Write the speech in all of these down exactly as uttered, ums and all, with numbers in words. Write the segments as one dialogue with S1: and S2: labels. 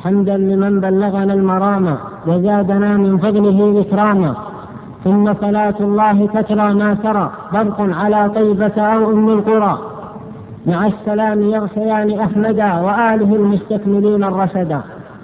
S1: حمدا لمن بلغنا المرام وزادنا من فضله إكراما، ثم صلاة الله تترى ما ترى برق على طيبة أو أم القرى، مع السلام يغشيان أحمدا وآله المستكملين الرشدا.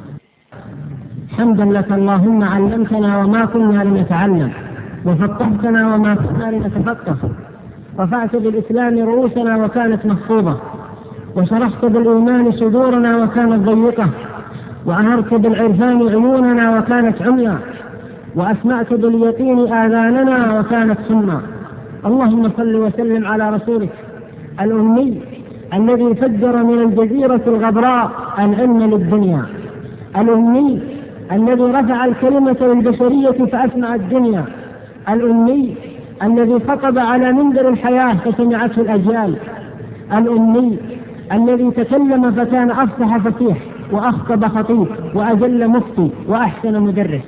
S1: حمدا لك اللهم علمتنا وما كنا لنتعلم، وفقهتنا وما كنا لنتفقه، رفعت بالإسلام رؤوسنا وكانت محفوظة، وشرحت بالإيمان صدورنا وكانت ضيقة، وأنرت بالعرفان عيوننا وكانت عميا، وأسمعت باليقين آذاننا وكانت سما. اللهم صل وسلم على رسولك الأمي الذي فجر من الجزيرة الغبراء العلم للدنيا، الأمي الذي رفع الكلمة للبشرية فأسمع الدنيا، الأمي الذي خطب على منبر الحياة فسمعته الأجيال، الأمي الذي تكلم فكان أفصح فصيح وأخطب خطيب وأجل مفتي وأحسن مدرس،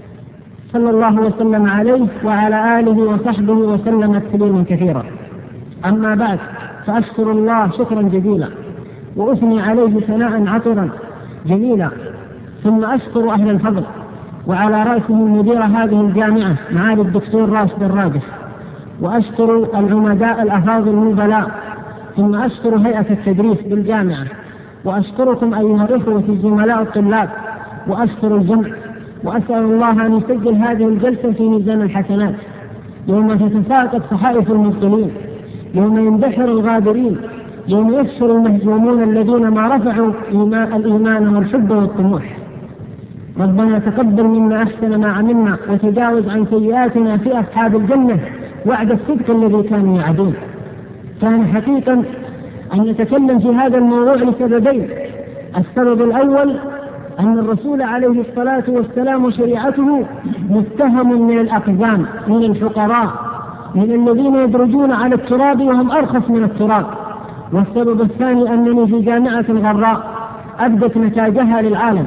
S1: صلى الله وسلم عليه وعلى آله وصحبه وسلم تسليما كثيرا. أما بعد، فأشكر الله شكرا جزيلا وأثني عليه ثناء عطرا جميلا، ثم أشكر أهل الفضل، وعلى رأسهم مدير هذه الجامعة معالي الدكتور راشد الراجح، وأشكر العمداء الأفاضل النبلاء، ثم أشكر هيئة التدريس بالجامعة، وأشكركم أيها الإخوة الزملاء الطلاب، وأشكر الجمع، وأسأل الله أن يسجل هذه الجلسة في ميزان الحسنات يوم تتساقط صحائف المبطلين، يوم يندحر الغادرين، يوم يفشل المهزومون الذين ما رفعوا الإيمان والحب والطموح. ربنا تقبل منا أحسن ما عملنا، وتجاوز عن سيئاتنا في أصحاب الجنة وعد الصدق الذي كانوا يعدون. كان حقيقا أن نتكلم في هذا الموضوع لسببين: السبب الأول أن الرسول عليه الصلاة والسلام وشريعته متهم من الأقزام، من الفقراء، من الذين يدرجون على التراب وهم أرخص من التراب. والسبب الثاني أنني في جامعة غراء أبدت نتاجها للعالم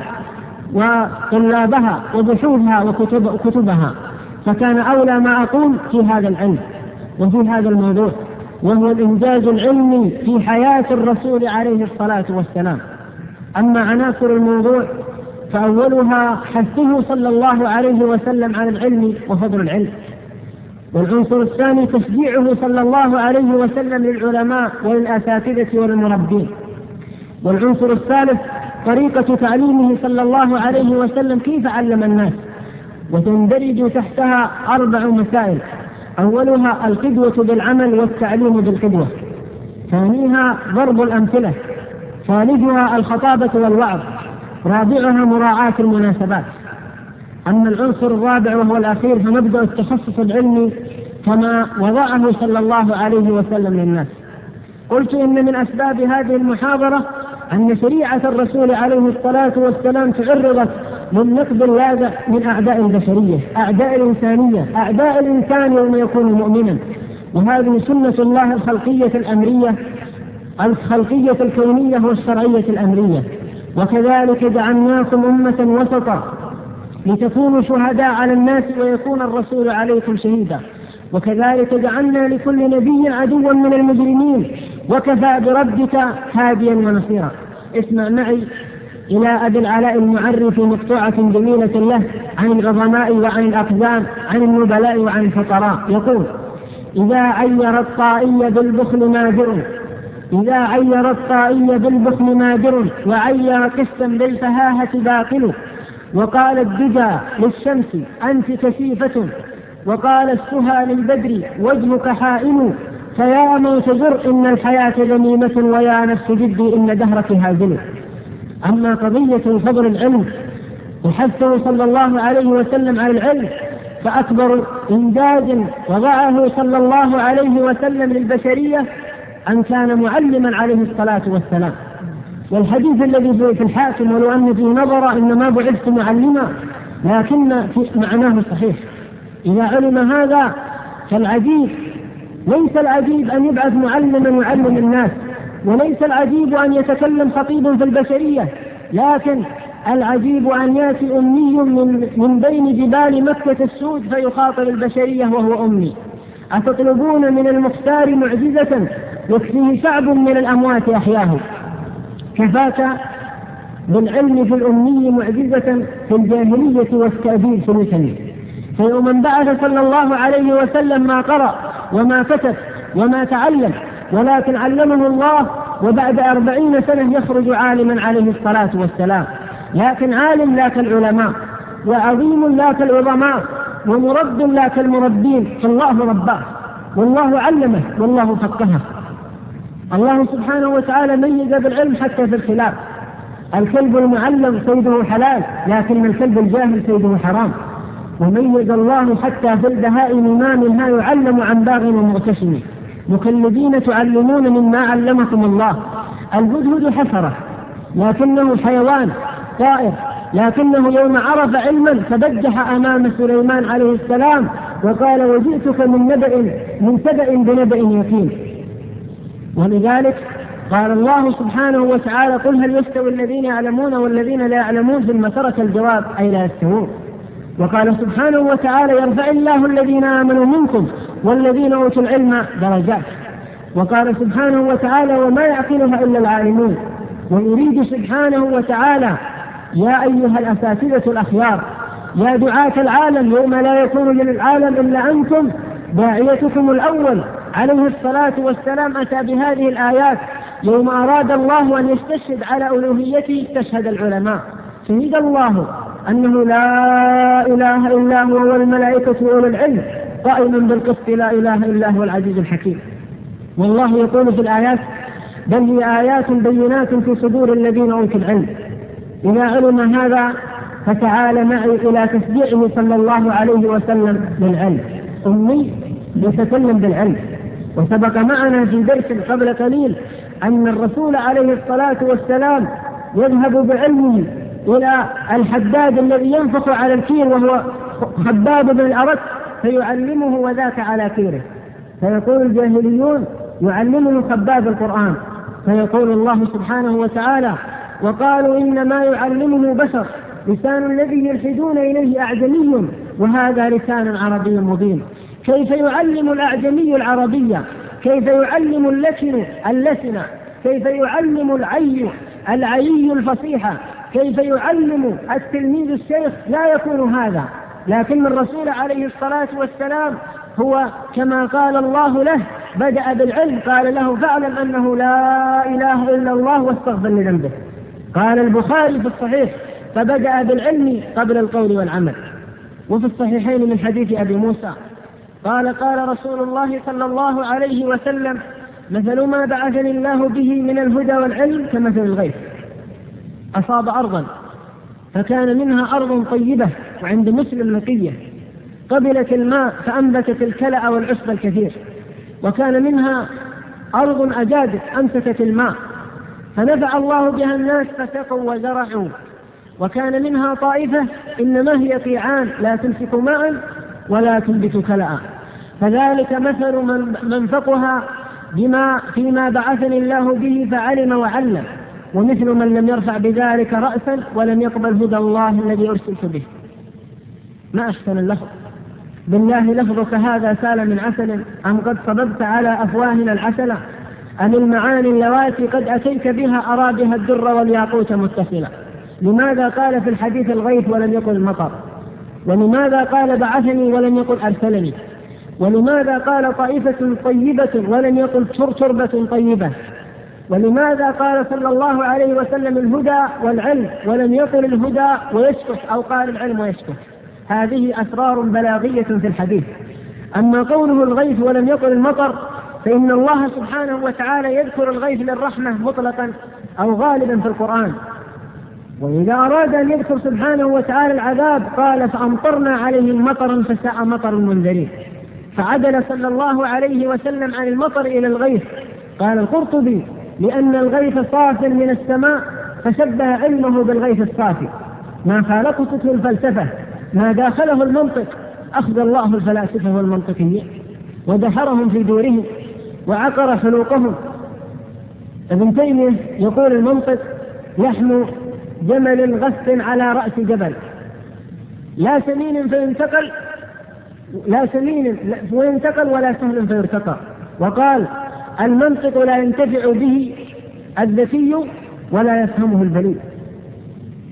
S1: وطلابها وبحوثها وكتبها، فكان أولى ما أقول في هذا العلم وفي هذا الموضوع، وهو الإنجاز العلمي في حياة الرسول عليه الصلاة والسلام. أما عناصر الموضوع فأولها حثه صلى الله عليه وسلم على العلم وفضل العلم، والعنصر الثاني تشجيعه صلى الله عليه وسلم للعلماء وللأساتذة والمربين، والعنصر الثالث طريقة تعليمه صلى الله عليه وسلم كيف علم الناس، وتندرج تحتها أربع مسائل: أولها القدوة بالعمل والتعليم بالقدوة، ثانيها ضرب الأمثلة، ثالثها الخطابة والوعظ، رابعها مراعاة المناسبات. أما العنصر الرابع وهو الأخير فمبدأ التخصص العلمي كما وضعه صلى الله عليه وسلم للناس. قلت إن من أسباب هذه المحاضرة أن شريعة الرسول عليه الصلاة والسلام تعرضت للنقد اللاذع من أعداء البشرية، أعداء الإنسانية، أعداء الإنسان يوم يكون مؤمنا، وهذه سنة الله الخلقية الأمرية، الخلقية الكونية والشرعية الأمرية. وكذلك جعلناكم أمة وسطا لتكونوا شهداء على الناس ويكون الرسول عليكم شهيدا، وكذلك جعلنا لكل نبي عدوا من المجرمين وكفى بربك هاديا ونصيرا. اسمع معي إلى أبي العلاء المعري في مقطوعة جميلة له عن العظماء وعن الأقزام، عن النبلاء وعن الفقراء، يقول: إذا عير الطائي بالبخل ماجر، إذا عير الطائي بالبخل ماجر، وعير قسطا بالفهاهة باطل، وقال الدجى للشمس أنت كثيفة، وقال السهى للبدر وجهك حائل، فيا موت زر إن الحياة ذميمة، ويا نفس جدي إن دهرك هازل. أما قضية فضل العلم وحثه صلى الله عليه وسلم على العلم، فأكبر إنجاز وضعه صلى الله عليه وسلم للبشرية أن كان معلما عليه الصلاة والسلام. والحديث الذي في الحاكم: ولو أن في نظر إنما بعثت معلما، لكن في معناه صحيح. إذا علم هذا فالعجيب ليس العجيب أن يبعث معلما يعلم الناس، وليس العجيب أن يتكلم خطيب في البشرية، لكن العجيب أن يأتي أمي من, من بين جبال مكة السود فيخاطب البشرية وهو أمي. أتطلبون من المختار معجزة يكفيه شعب من الأموات أحياه؟ كفاك بالعلم في الأمي معجزة في الجاهلية والتأديب في الوثنية. فيوم انبعث صلى الله عليه وسلم ما قرأ وما كتب وما تعلم، ولكن علمه الله، وبعد أربعين سنة يخرج عالما عليه الصلاة والسلام، لكن عالم لا كالعلماء، وعظيم لا كالعظماء، ومرب لا كالمربين، فالله رباه والله علمه والله فقهه. الله سبحانه وتعالى ميز بالعلم حتى في الخلاف. الكلب المعلم صيده حلال، لكن الكلب الجاهل صيده حرام. وميز الله حتى في البهائم ما منها يعلم عن باغ ومغتشم، مكلبين تعلمون مما علمكم الله. الهدهد حشرة لكنه حيوان طائر، لكنه يوم عرف علما تبجح أمام سليمان عليه السلام وقال وجئتك من نبأ من سبأ بنبأ يقين. ولذلك قال الله سبحانه وتعالى قل هل يستوي الذين يعلمون والذين لا يعلمون، ثم ترك الجواب أي لا يستوون. وقال سبحانه وتعالى يرفع الله الذين آمنوا منكم والذين أوتوا العلم درجات. وقال سبحانه وتعالى وما يعقلها إلا العالمون. ويريد سبحانه وتعالى يا أيها الأساتذة الأخيار، يا دعاة العالم، يوم لا يكون للعالم إلا أنتم، داعيتكم الأول عليه الصلاة والسلام أتى بهذه الآيات يوم أراد الله أن يستشهد على ألوهيته استشهد العلماء. شهد الله أنه لا إله إلا هو والملائكة وأولو العلم قائما بالقسط لا إله إلا هو العزيز الحكيم. والله يقول في الآيات بل هي آيات بينات في صدور الذين أوتوا العلم. إذا علم هذا فتعال معي إلى تشجيعه صلى الله عليه وسلم للعلم. أمي يتكلم بالعلم. وسبق معنا في درس قبل قليل أن الرسول عليه الصلاة والسلام يذهب بعلمه إلى الحداد الذي ينفخ على الكير وهو خباب بن الأرت فيعلمه وذاك على كيره. فيقول الجاهليون يعلمه خباب القرآن، فيقول الله سبحانه وتعالى وقالوا إنما يعلمه بشر لسان الذي يلحدون إليه أعجمي وهذا لسان عربي مبين. كيف يعلم الأعجمي العربية؟ كيف يعلم اللسن اللسن؟ كيف يعلم العي العي الفصيحة؟ كيف يعلم التلميذ الشيخ؟ لا يكون هذا. لكن الرسول عليه الصلاة والسلام هو كما قال الله له بدأ بالعلم، قال له فاعلم أنه لا إله إلا الله واستغفر لذنبه. قال البخاري في الصحيح فبدأ بالعلم قبل القول والعمل. وفي الصحيحين من حديث أبي موسى قال قال رسول الله صلى الله عليه وسلم مثل ما بعثني الله به من الهدى والعلم كمثل الغيث أصاب أرضا فكان منها أرض طيبة وعند مسلم نقية قبلت الماء فأنبتت الكلأ والعشب الكثير، وكان منها أرض أجادت أمسكت الماء فنفع الله بها الناس فسقوا وزرعوا، وكان منها طائفة إنما هي قيعان لا تمسك ماء ولا تنبت كلأ. فذلك مثل من منفقها بما فيما بعثني الله به فعلم وعلم، ومثل من لم يرفع بذلك رأسا ولم يقبل هدى الله الذي أرسلت به. ما أحسن اللفظ، بالله لفظك هذا سال من عسل أم قد صببت على أفواهنا العسل، أم المعاني اللواتي قد أتيت بها أرى بها الدر والياقوت متصلا. لماذا قال في الحديث الغيث ولم يقل المطر؟ ولماذا قال بعثني ولم يقل أرسلني؟ ولماذا قال طائفة طيبة ولم يقل تربة طيبة؟ ولماذا قال صلى الله عليه وسلم الهدى والعلم ولم يقل الهدى ويسكت أو قال العلم ويسكت؟ هذه أسرار بلاغية في الحديث. أما قوله الغيث ولم يقل المطر فإن الله سبحانه وتعالى يذكر الغيث للرحمة مطلقا أو غالبا في القرآن، وإذا أراد أن يذكر سبحانه وتعالى العذاب قال فأمطرنا عليهم مطرا فساء مطر المنذرين. فعدل صلى الله عليه وسلم عن المطر إلى الغيث. قال القرطبي لأن الغيث صاف من السماء فشبه علمه بالغيث الصافي، ما خالقته الفلسفة ما داخله المنطق، أخذ الله الفلاسفة والمنطقيين ودحرهم في دورهم وعقر خلوقهم. ابن تيمية يقول المنطق لحم جمل غث على رأس جبل لا سمين فينتقل لا سمين فينتقل ولا سهل فيرتقى. وقال المنطق لا ينتفع به الذكي ولا يفهمه البليد.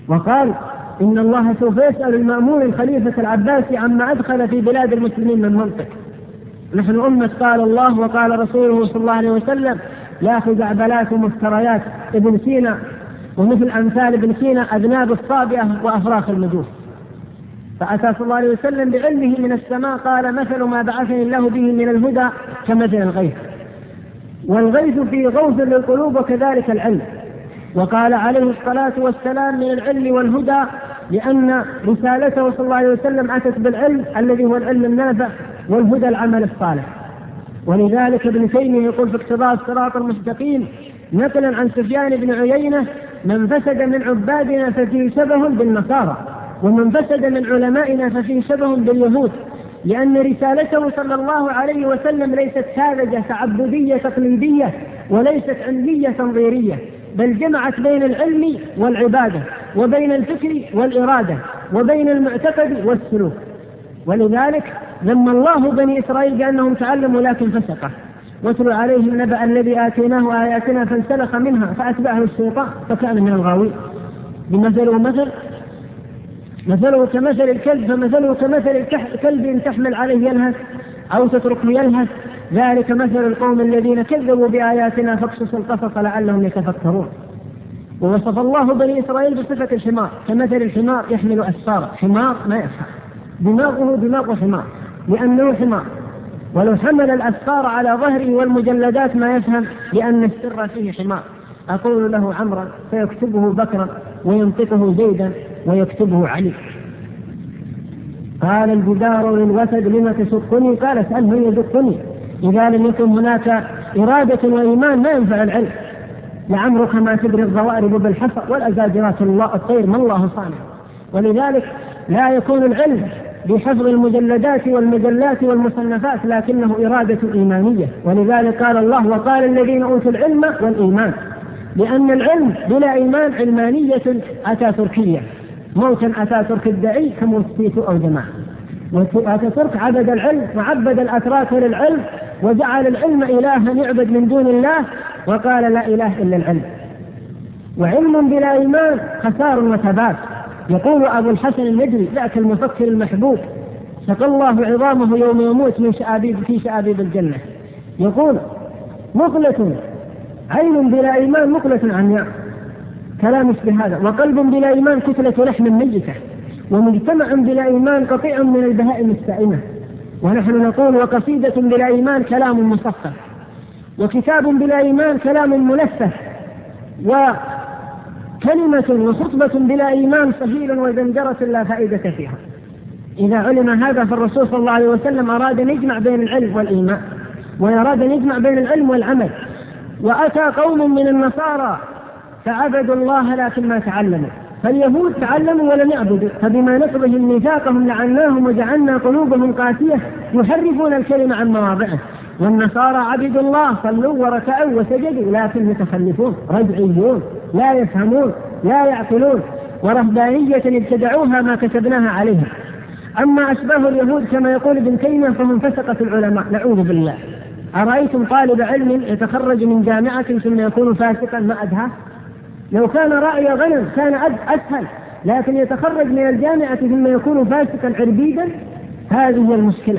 S1: وقال إن الله سوف يسأل المأمون الخليفة العباسي عما أدخل في بلاد المسلمين من منطق. نحن أمة قال الله وقال رسوله صلى الله عليه وسلم لا خزعبلات ومفتريات ابن سينا ومثل أمثال ابن سينا أذناب الصابئة وأفراخ المجوس. فأتى صلى الله عليه وسلم بعلمه من السماء قال مثل ما بعثني الله به من الهدى كمثل الغيث، والغيث فيه غوث للقلوب وكذلك العلم. وقال عليه الصلاة والسلام من العلم والهدى لأن رسالته صلى الله عليه وسلم أتت بالعلم الذي هو العلم النافع والهدى العمل الصالح. ولذلك ابن تيمية يقول في اقتضاء الصراط المستقيم نقلا عن سفيان بن عيينة من فسد من عبادنا ففيه شبه بالنصارى ومن فسد من علمائنا ففيه شبه باليهود، لأن رسالته صلى الله عليه وسلم ليست ساذجة تعبدية تقليدية وليست علمية تنظيرية، بل جمعت بين العلم والعبادة وبين الفكر والإرادة وبين المعتقد والسلوك. ولذلك ذم الله بني إسرائيل بأنهم تعلموا لكن فسقوا. واتل عليهم نبأ الذي آتيناه آياتنا فانسلخ منها فأتبعه الشيطان فكان من الغاوين. بمثله مثل مثله كمثل الكلب فمثله كمثل الكلب تحمل عليه يلهث أو تتركه يلهث ذلك مثل القوم الذين كذبوا بآياتنا فاقصص القصص لعلهم يتفكرون. ووصف الله بني إسرائيل بصفة الحمار كمثل الحمار يحمل أسفارا. حمار ما يفهم، دماغه دماغ حمار لأنه حمار، ولو حمل الأسفار على ظهره والمجلدات ما يفهم لأن السر فيه حمار. أقول له عمرا فيكتبه بكرا وينطقه زيدا ويكتبه علي. قال الجدار للوسد لما تشقني؟ قال اسأل من يدقني. إذا لم يكن هناك إرادة وإيمان ما ينفع العلم. لعمرك ما تدري الضوارب بالحصى والأزاجرات الله الطير ما الله صانع. ولذلك لا يكون العلم بحفظ المجلدات والمجلات والمصنفات لكنه إرادة إيمانية. ولذلك قال الله وقال الذين أوتوا العلم والإيمان، لأن العلم بلا إيمان علمانية أتاتركية، موتا أتاترك الدعي كموسيت أو جماعة. وأتاترك عبد العلم وعبد الأتراك للعلم وجعل العلم إلها يعبد من دون الله وقال لا إله إلا العلم. وعلم بلا إيمان خسار وتبات. يقول أبو الحسن النجري ذاك المفكر المحبوب سقى الله عظامه يوم يموت من شآبيب في شآبيب الجنة، يقول مقلة عين بلا إيمان مقلة عمياء، كلام يشبه هذا. وقلب بلا إيمان كتلة لحم ميتة، ومجتمع بلا إيمان قطيع من البهائم السائمة. ونحن نقول وقصيدة بلا إيمان كلام مصفى، وكتاب بلا إيمان كلام ملفت، وكلمة وخطبة بلا إيمان سهيل وزنجرة لا فائدة فيها. إذا علم هذا فالرسول صلى الله عليه وسلم أراد أن يجمع بين العلم والإيمان، ويراد أن يجمع بين العلم والعمل. وأتى قوم من النصارى فعبدوا الله لكن ما تعلموا، فاليهود تعلموا ولم يعبدوا، فبما نقضهم ميثاقهم لعناهم وجعلنا قلوبهم قاسية يحرفون الكلمة عن مواضعه. والنصارى عبدوا الله صلوا وركعوا وسجدوا لكن متخلفون رجعيون لا يفهمون لا يعقلون، ورهبانية ابتدعوها ما كتبناها عليها. أما أشباه اليهود كما يقول ابن تيمية فهم فسقة العلماء نعوذ بالله. أرأيتم طالب علم يتخرج من جامعة ثم يكون فاسقا ما أدهى؟ لو كان رأي غنم كان أسهل، لكن يتخرج من الجامعة ثم يكون فاسقا عربيدا، هذه هي المشكلة.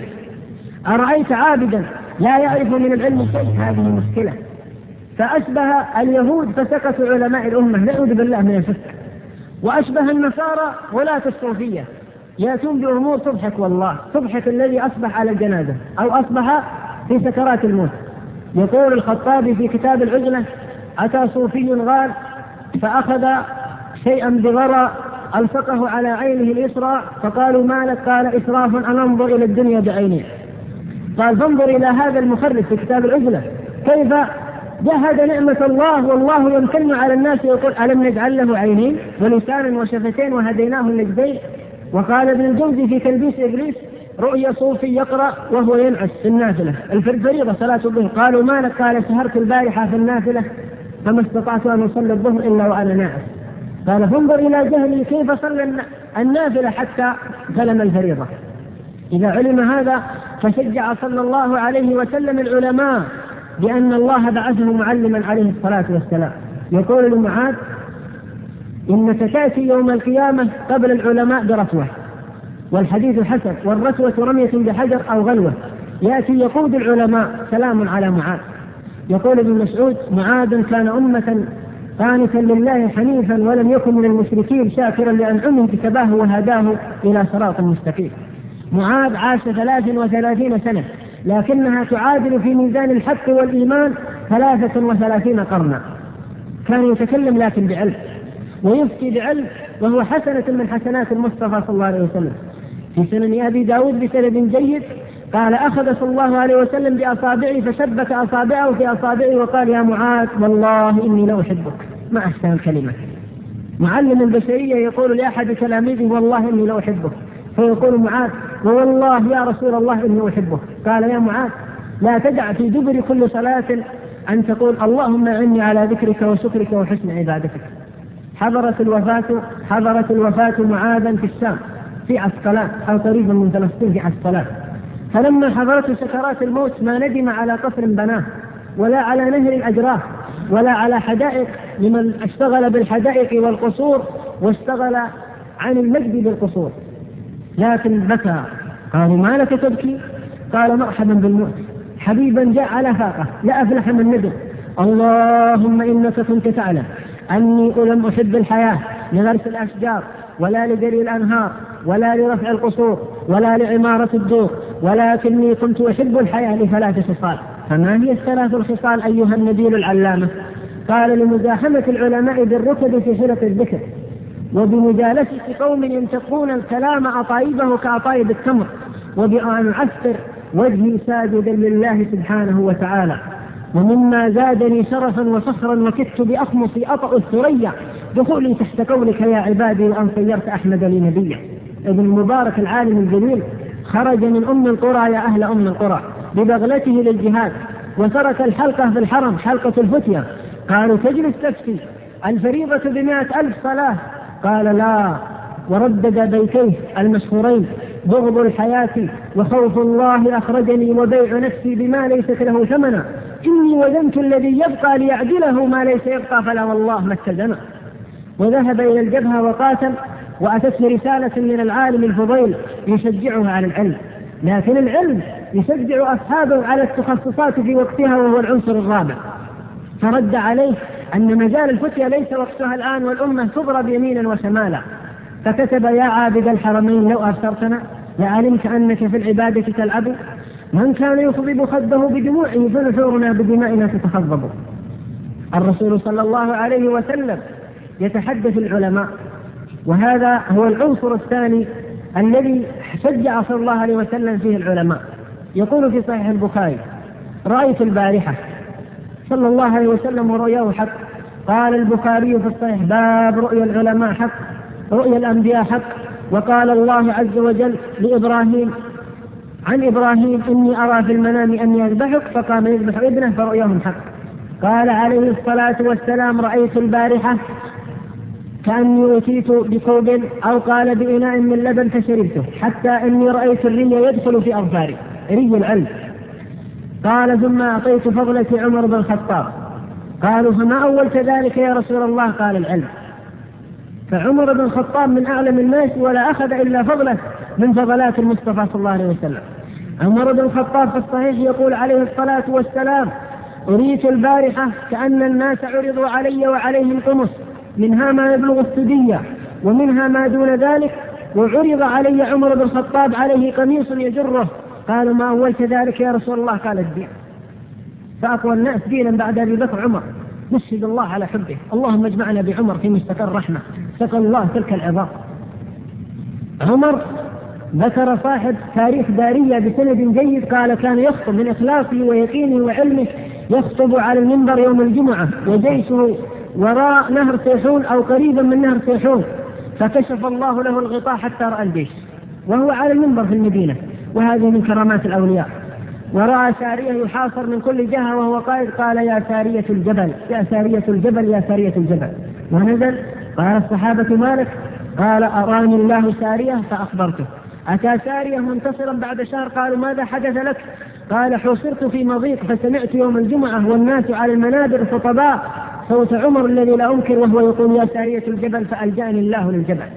S1: أرأيت عابدا لا يعرف من العلم شيء، هذه مشكلة. فأشبه اليهود فسقة علماء الأمة نعوذ بالله من الفسق. وأشبه النصارى ولاة الصوفية يأتون بأمور تضحك والله، تضحك الذي أصبح على الجنازة أو أصبح في سكرات الموت. يقول الخطابي في كتاب العزلة أتى صوفي غار فأخذ شيئا بغرى ألصقه على عينه اليسرى، فقالوا ما لك؟ قال إسراف أن أنظر إلى الدنيا بعيني. قال فانظر إلى هذا المخرف في كتاب العزلة كيف جهد نعمة الله والله يمتن على الناس يقول ألم نجعل له عينين ولسانا وشفتين وهديناه النجدين. وقال ابن الجوزي في تلبيس إبليس رؤيا صوفي يقرأ وهو ينعس في النافلة الفريضة صلاة الظهر، قالوا ما لك؟ قال سهرت البارحة في النافلة فما استطعت أن أصلي الظهر إلا وأنا ناعس. قال فانظر إلى جهلي كيف صلى النافلة حتى سلم الفريضة. إذا علم هذا فشجع صلى الله عليه وسلم العلماء بأن الله بعثه معلما عليه الصلاة والسلام. يقول لمعاذ إنك تأتي يوم القيامة قبل العلماء برتوة، والحديث حسن، والرتوة رمية بحجر أو غلوة. يأتي يقود العلماء، سلام على معاذ. يقول ابن مسعود: معاذ كان أمة قانتا لله حنيفا ولم يكن من المشركين شاكرا لأنعمه اجتباه وهداه إلى صراط مستقيم. معاذ عاش ثلاث وثلاثين سنة، لكنها تعادل في ميزان الحق والإيمان ثلاثة وثلاثين قرنا. كان يتكلم لكن بعلم، ويفتي بعلم، وهو حسنة من حسنات المصطفى صلى الله عليه وسلم. في سنن أبي داود بسند جيد قال: أخذ صلى الله عليه وسلم بأصابعه فشبك أصابعه في أصابعه وقال: يا معاذ والله إني لأحبك. ما أحسن الكلمة. معلم البشرية يقول لأحد تلاميذه: والله إني لأحبك. فيقول معاذ: والله يا رسول الله إني أحبك. قال: يا معاذ لا تدع في دبر كل صلاة أن تقول: اللهم أعني على ذكرك وشكرك وحسن عبادتك. حضرت الوفاة حضرت الوفاة معاذا في الشام في عسقلان، أو قريبا من فلسطين في عسقلان. فلما حضرته سكرات الموت ما ندم على قصر بناه، ولا على نهر أجراه، ولا على حدائق لمن اشتغل بالحدائق والقصور واشتغل عن المجد بالقصور، لكن بكى. قالوا: ما لك تبكي؟ قال: مرحبا بالموت، حبيبا جاء على فاقه، لا أفلح من ندم. اللهم إنك كنت تعلم أني لم أحب الحياة لغرس الأشجار، ولا لجري الأنهار، ولا لرفع القصور، ولا لعمارة الدور، ولكني كنت أحب الحياة لثلاث خصال. فما هي الثلاث الخصال أيها النبيل العلامة؟ قال: لمزاحمة العلماء بالركب في حلق الذكر، وبمجالسة قوم ينتقون الكلام أطايبه كأطايب التمر، وبأن أعثر وجهي ساجدا لله سبحانه وتعالى. ومما زادني شرفا وفخرا وكدت بأخمصي أطأ الثريا دخولي تحت قولك يا عبادي وأن صيرت أحمد لي نبيا. ابن المبارك العالم الجليل خرج من أم القرى يا أهل أم القرى ببغلته للجهاد، وترك الحلقة في الحرم، حلقة الفتية. قالوا: تجلس تفتي الفريضة بمائة ألف صلاة؟ قال: لا. وردد بيتيه المشهورين: بغض الحياة وخوف الله أخرجني، وبيع نفسي بما ليست له ثمنا، إني وذنت الذي يبقى ليعدله ما ليس يبقى، فلا والله ما اتزنا. وذهب إلى الجبهة وقاتل، وأتته رسالة من العالم الفضيل يشجعه على العلم، لكن العلم يشجع أصحابه على التخصصات في وقتها، وهو العنصر الرابع. فرد عليه أن مجال الفتية ليس وقتها الآن، والأمة تضرب يمينا وشمالا. فكتب: يا عابد الحرمين لو أبصرتنا لعلمت أنك في العبادة تلعب، من كان يخضب خده بدموعه فنحورنا بدمائنا تتخضب. الرسول صلى الله عليه وسلم يتحدث العلماء، وهذا هو العنصر الثاني الذي شجع صلى الله عليه وسلم فيه العلماء. يقول في صحيح البخاري: رأيت البارحة صلى الله عليه وسلم ورؤياه حق. قال البخاري في الصحيح: باب رؤيا العلماء حق، رؤيا الأنبياء حق. وقال الله عز وجل لإبراهيم عن إبراهيم: إني أرى في المنام أني أذبحك، فقام يذبح ابنه فرؤياهم حق. قال عليه الصلاة والسلام: رأيت البارحة كأني أتيت بكوب، أو قال بإناء من لبن فشربته، حتى إني رأيت الري يدخل في أظفاري، ري العلم. قال: ثم أعطيت فضلة عمر بن الخطاب. قالوا: فما أولت ذلك يا رسول الله؟ قال: العلم. فعمر بن الخطاب من أعلم الناس، ولا أخذ إلا فضله من فضلات المصطفى صلى الله عليه وسلم. عمر بن الخطاب في الصحيح يقول عليه الصلاة والسلام: أريت البارحة كأن الناس عرضوا علي وعليهم قمص، منها ما يبلغ السدية ومنها ما دون ذلك، وعرض علي عمر بن الخطاب عليه قميص يجره. قالوا: ما أولت ذلك يا رسول الله؟ قال: الدين. فأقوى الناس دينا بعد أبي بكر عمر، نشهد الله على حبه. اللهم اجمعنا بعمر في مستقر رحمة، سقى الله تلك العظام. عمر ذكر صاحب تاريخ دارية بسند جيد قال: كان يخطب من إخلاصه ويقينه وعلمه، يخطب على المنبر يوم الجمعة وجيشه وراء نهر سيحون أو قريبا من نهر سيحون، فكشف الله له الغطاء حتى رأى الجيش وهو على المنبر في المدينة، وهذه من كرامات الأولياء. ورأى سارية يحاصر من كل جهة وهو قائد، قال: يا سارية الجبل، يا سارية الجبل، يا سارية الجبل. ونزل. قال الصحابة: مالك؟ قال: أراني الله سارية فأخبرته. أتى سارية منتصرا بعد شهر. قالوا: ماذا حدث لك؟ قال: حوصرت في مضيق، فسمعت يوم الجمعة والناس على المنابر خطباء، صوت عمر الذي لا أنكر وهو يقول: يا سارية الجبل فألجأني الله للجبل.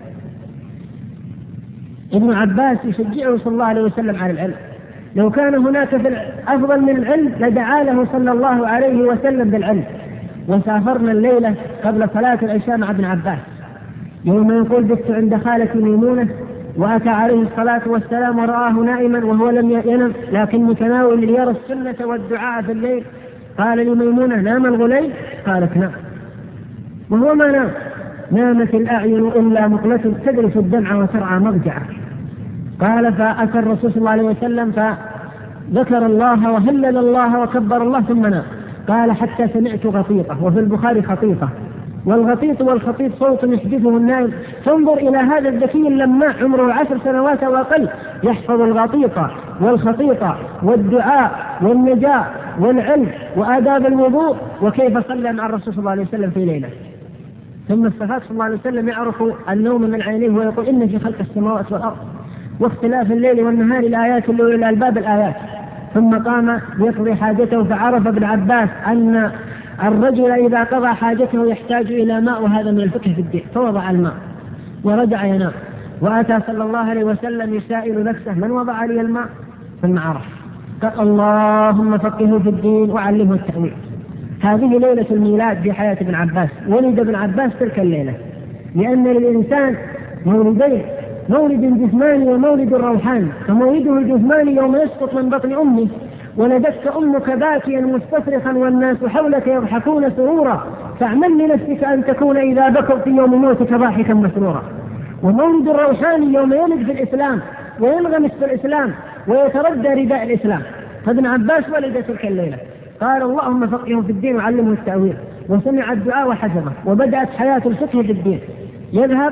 S1: ابن عباس يشجعه صلى الله عليه وسلم على العلم. لو كان هناك أفضل من العلم لدعا له صلى الله عليه وسلم بالعلم. وسافرنا الليلة قبل صلاة العشاء مع ابن عباس يوم يقول: بت عند خالتي ميمونة وأتى عليه الصلاة والسلام ورآه نائما وهو لم ينم لكن متناول ليرى السنة والدعاء في الليل. قال لي ميمونة: نام الغليل؟ قالت: نعم. وهو ما نام. نامت الأعين إلا مقلة تدرس الدمع وترعى مضجعه. قال: فأتى الرسول صلى الله عليه وسلم فذكر الله وهلل الله وكبر الله ثم نام. قال: حتى سمعت غطيطة، وفي البخاري خطيطة، والغطيط والخطيط صوت يحدثه النائم. فانظر إلى هذا الذكي اللماع عمره عشر سنوات وأقل يحفظ الغطيطة والخطيطة والدعاء والنجاة والعلم وآداب الوضوء، وكيف صلى مع الرسول صلى الله عليه وسلم في ليلة. ثم استفاد صلى الله عليه وسلم يعرف النوم من عينيه ويقول: إن في خلق السماوات والأرض واختلاف الليل والنهار الآيات لأولي الألباب الآيات. ثم قام يقضي حاجته، فعرف ابن عباس أن الرجل إذا قضى حاجته يحتاج إلى ماء، وهذا من الفقه في الدين، فوضع الماء ورجع ينام. وأتى صلى الله عليه وسلم يسائل نفسه: من وضع لي الماء؟ ثم عرف، قال: اللهم فقهه في الدين وعلمه التأويل. هذه ليلة الميلاد في حياة ابن عباس. ولد ابن عباس تلك الليلة، لأن للإنسان مولدين: مولد جسماني ومولد روحاني. فمولده الجسماني يوم يسقط من بطن أمه ولدتك أمك باكيا مستصرخا والناس حولك يضحكون سرورا، فاعمل لنفسك أن تكون إذا بكوا في يوم موتك ضاحكا مسرورا. ومولد الروحاني يوم يلد في الإسلام وينغمس في الإسلام ويتردى رداء الإسلام. فابن عباس ولد تلك الليلة. قال: اللهم فقهه في الدين وعلمه التأويل. وسمع الدعاء وحسبه. وبدأت حياة الفقه في الدين، يذهب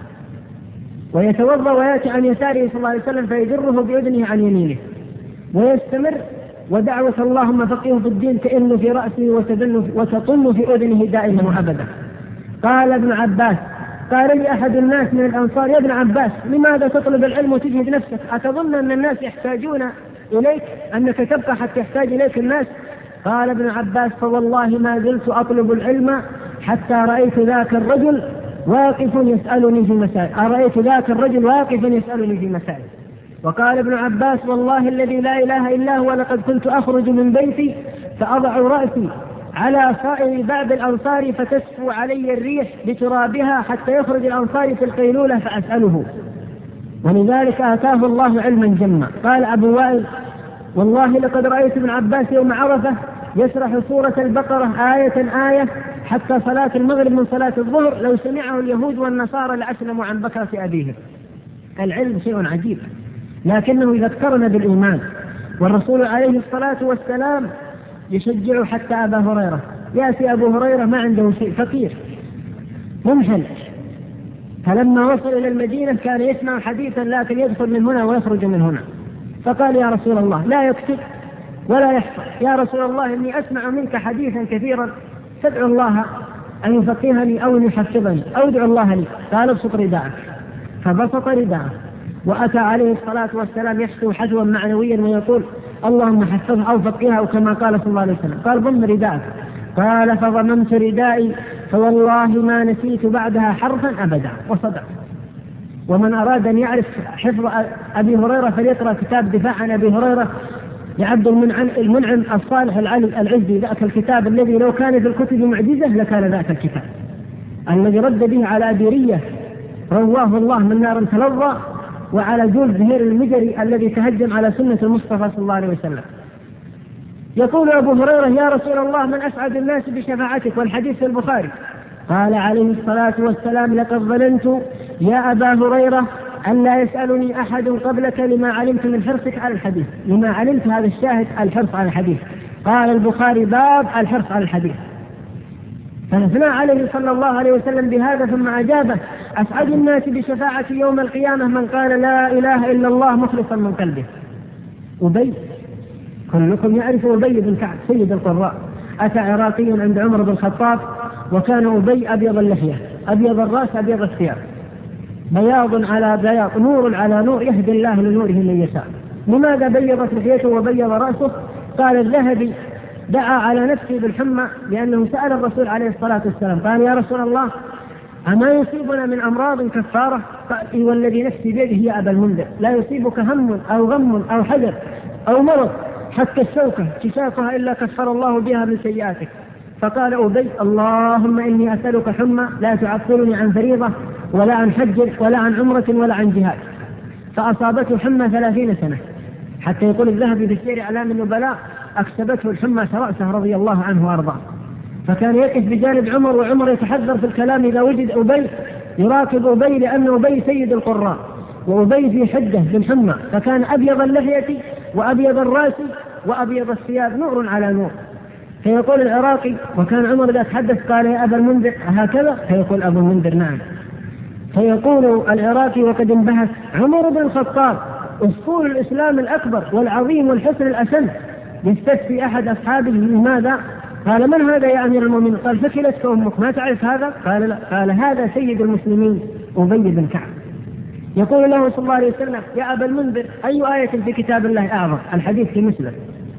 S1: ويتوضا وياتي عن يساره صلى الله عليه وسلم فيجره بأذنه عن يمينه ويستمر. ودعوة اللهم فقهه في الدين كأنه في رأسه وتطن في أذنه دائما وأبدا. قال ابن عباس: قال لي أحد الناس من الأنصار: يا ابن عباس، لماذا تطلب العلم وتجهد نفسك؟ أتظن أن الناس يحتاجون إليك، أنك تبقى حتى يحتاج إليك الناس؟ قال ابن عباس: فوالله ما زلت أطلب العلم حتى رأيت ذاك الرجل واقف يسألني في مسائل أرأيت ذاك الرجل واقف يسألني في مسائل. وقال ابن عباس: والله الذي لا إله إلا هو لقد كنت أخرج من بيتي فأضع رأسي على صائر باب الأنصار فتسفو علي الريح بترابها حتى يخرج الأنصار في القيلولة فأسأله، ولذلك آتاه الله علما جما. قال أبو وائل: والله لقد رأيت ابن عباس يوم عرفة يشرح سورة البقرة آية آية حتى صلاة المغرب من صلاة الظهر، لو سمعه اليهود والنصارى لأسلموا عن بكرة أبيهم. العلم شيء عجيب، لكنه إذا اقترن بالإيمان. والرسول عليه الصلاة والسلام يشجع حتى أبا هريرة. يأتي أبو هريرة ما عنده شيء، فقير ممحل، فلما وصل إلى المدينة كان يسمع حديثا لكن يدخل من هنا ويخرج من هنا، فقال: يا رسول الله، لا يكتب ولا يحفظ، يا رسول الله إني أسمع منك حديثا كثيرا، فادعو الله أن يفقهني أو أن يحفظني أو ادعو الله لي. قال: ابسط رداءك. فبسط رداءه وأتى عليه الصلاة والسلام يحثو حثوا معنويا ويقول: اللهم حفظه أو فقهه، أو كما قال صلى الله عليه وسلم. قال: ضم رداءك. قال: فضممت ردائي فوالله ما نسيت بعدها حرفا أبدا. وصدق. ومن أراد أن يعرف حفظ أبي هريرة فليقرأ كتاب دفاع عن أبي هريرة لعبد المنعم الصالح العزي، ذاك الكتاب الذي لو كان في الكتب معجزة لكان ذاك الكتاب الذي رد به على أبيرية رواه الله من نار تلظى، وعلى جول زهير المجري الذي تهجم على سنة المصطفى صلى الله عليه وسلم. يقول أبو هريرة: يا رسول الله، من أسعد الناس بشفاعتك؟ والحديث في البخاري. قال عليه الصلاة والسلام: لقد ظننت يا أبا هريرة أن لا يسألني أحد قبلك لما علمت من حرصك على الحديث. لما علمت، هذا الشاهد، الحرص على الحديث. قال البخاري: باب الحرص على الحديث. فنثنى عليه صلى الله عليه وسلم بهذا ثم أجابه: أسعد الناس بشفاعة يوم القيامة من قال لا إله إلا الله مخلصا من قلبه. أبي، كلكم يعرف أبي بن كعب سيد القراء. أتى عراقي عند عمر بن الخطاب وكان أبي أبيض اللحية أبيض الرأس أبيض الثياب، بياض على بياض، نور على نور، يهدي الله لنوره من يشاء. لماذا بيضت لحيته وبيض رأسه؟ قال الذهبي دعا على نفسه بالحمى لأنه سأل الرسول عليه الصلاة والسلام قال يا رسول الله أما يصيبنا من أمراض كفارة؟ قال والذي نفسي بيده يا أبا المنذر لا يصيبك هم أو غم أو حزن أو مرض حتى الشوكة تشاكها إلا كفر الله بها من سيئاتك. فقال أبي اللهم إني أسألك حمى لا تعطلني عن فريضة ولا عن حج ولا عن عمرة ولا عن جهاد. فأصابته حمى ثلاثين سنة حتى يقول الذهبي في سير أعلام النبلاء أكسبته الحمى رأسه رضي الله عنه وأرضاه. فكان يقف بجانب عمر وعمر يتحذر في الكلام إذا وجد أبي يراقب أبي لأن أبي سيد القراء وأبي في حده بالحمى فكان أبيض اللحية وأبيض الرأس وأبيض الثياب نور على نور. فيقول العراقي وكان عمر إذا تحدث قال يا أبا المنذر هكذا؟ فيقول أبو المنذر نعم. فيقول العراقي وقد انبهت عمر بن الخطاب أسطول الإسلام الأكبر والعظيم والحسن الأسن يستفتي أحد أصحابه لماذا؟ قال من هذا يا أمير المؤمنين؟ قال ثكلتك أمك ما تعرف هذا؟ قال لا. قال هذا سيد المسلمين أبي بن كعب. يقول له صلى الله عليه وسلم يا أبا المنذر أي آية في كتاب الله أعظم؟ الحديث في مسلم.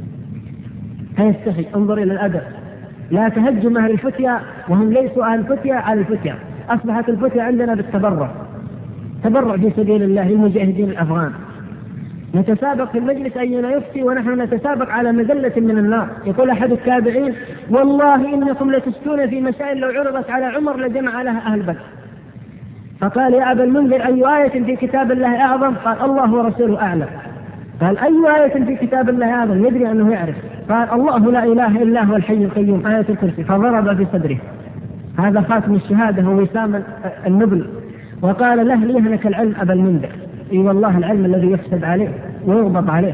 S1: فيستحي انظر إلى الأدب لا تهجم أهل الفتيا وهم ليسوا أهل الفتيا على الفتيا. أصبحت الفتيا عندنا بالتبرع تبرع في سبيل الله للمجاهدين الأفغان. نتسابق في المجلس أينا يفتي ونحن نتسابق على مذلة من النار. يقول أحد التابعين والله إنكم لتفتون في مسائل لو عرضت على عمر لجمع لها أهل بدر. فقال يا أبا المنذر أي آية في كتاب الله أعظم؟ قال الله ورسوله أعلم. قال أي آية في كتاب الله أعظم؟ يدري أنه يعرف. قال الله لا إله إلا هو الحي القيوم آية الكرسي. فضرب في صدره هذا خاتم الشهادة ووسام النبل وقال له ليهنك العلم أبا المنذر. اي والله العلم الذي يحسد عليه ويغضب عليه.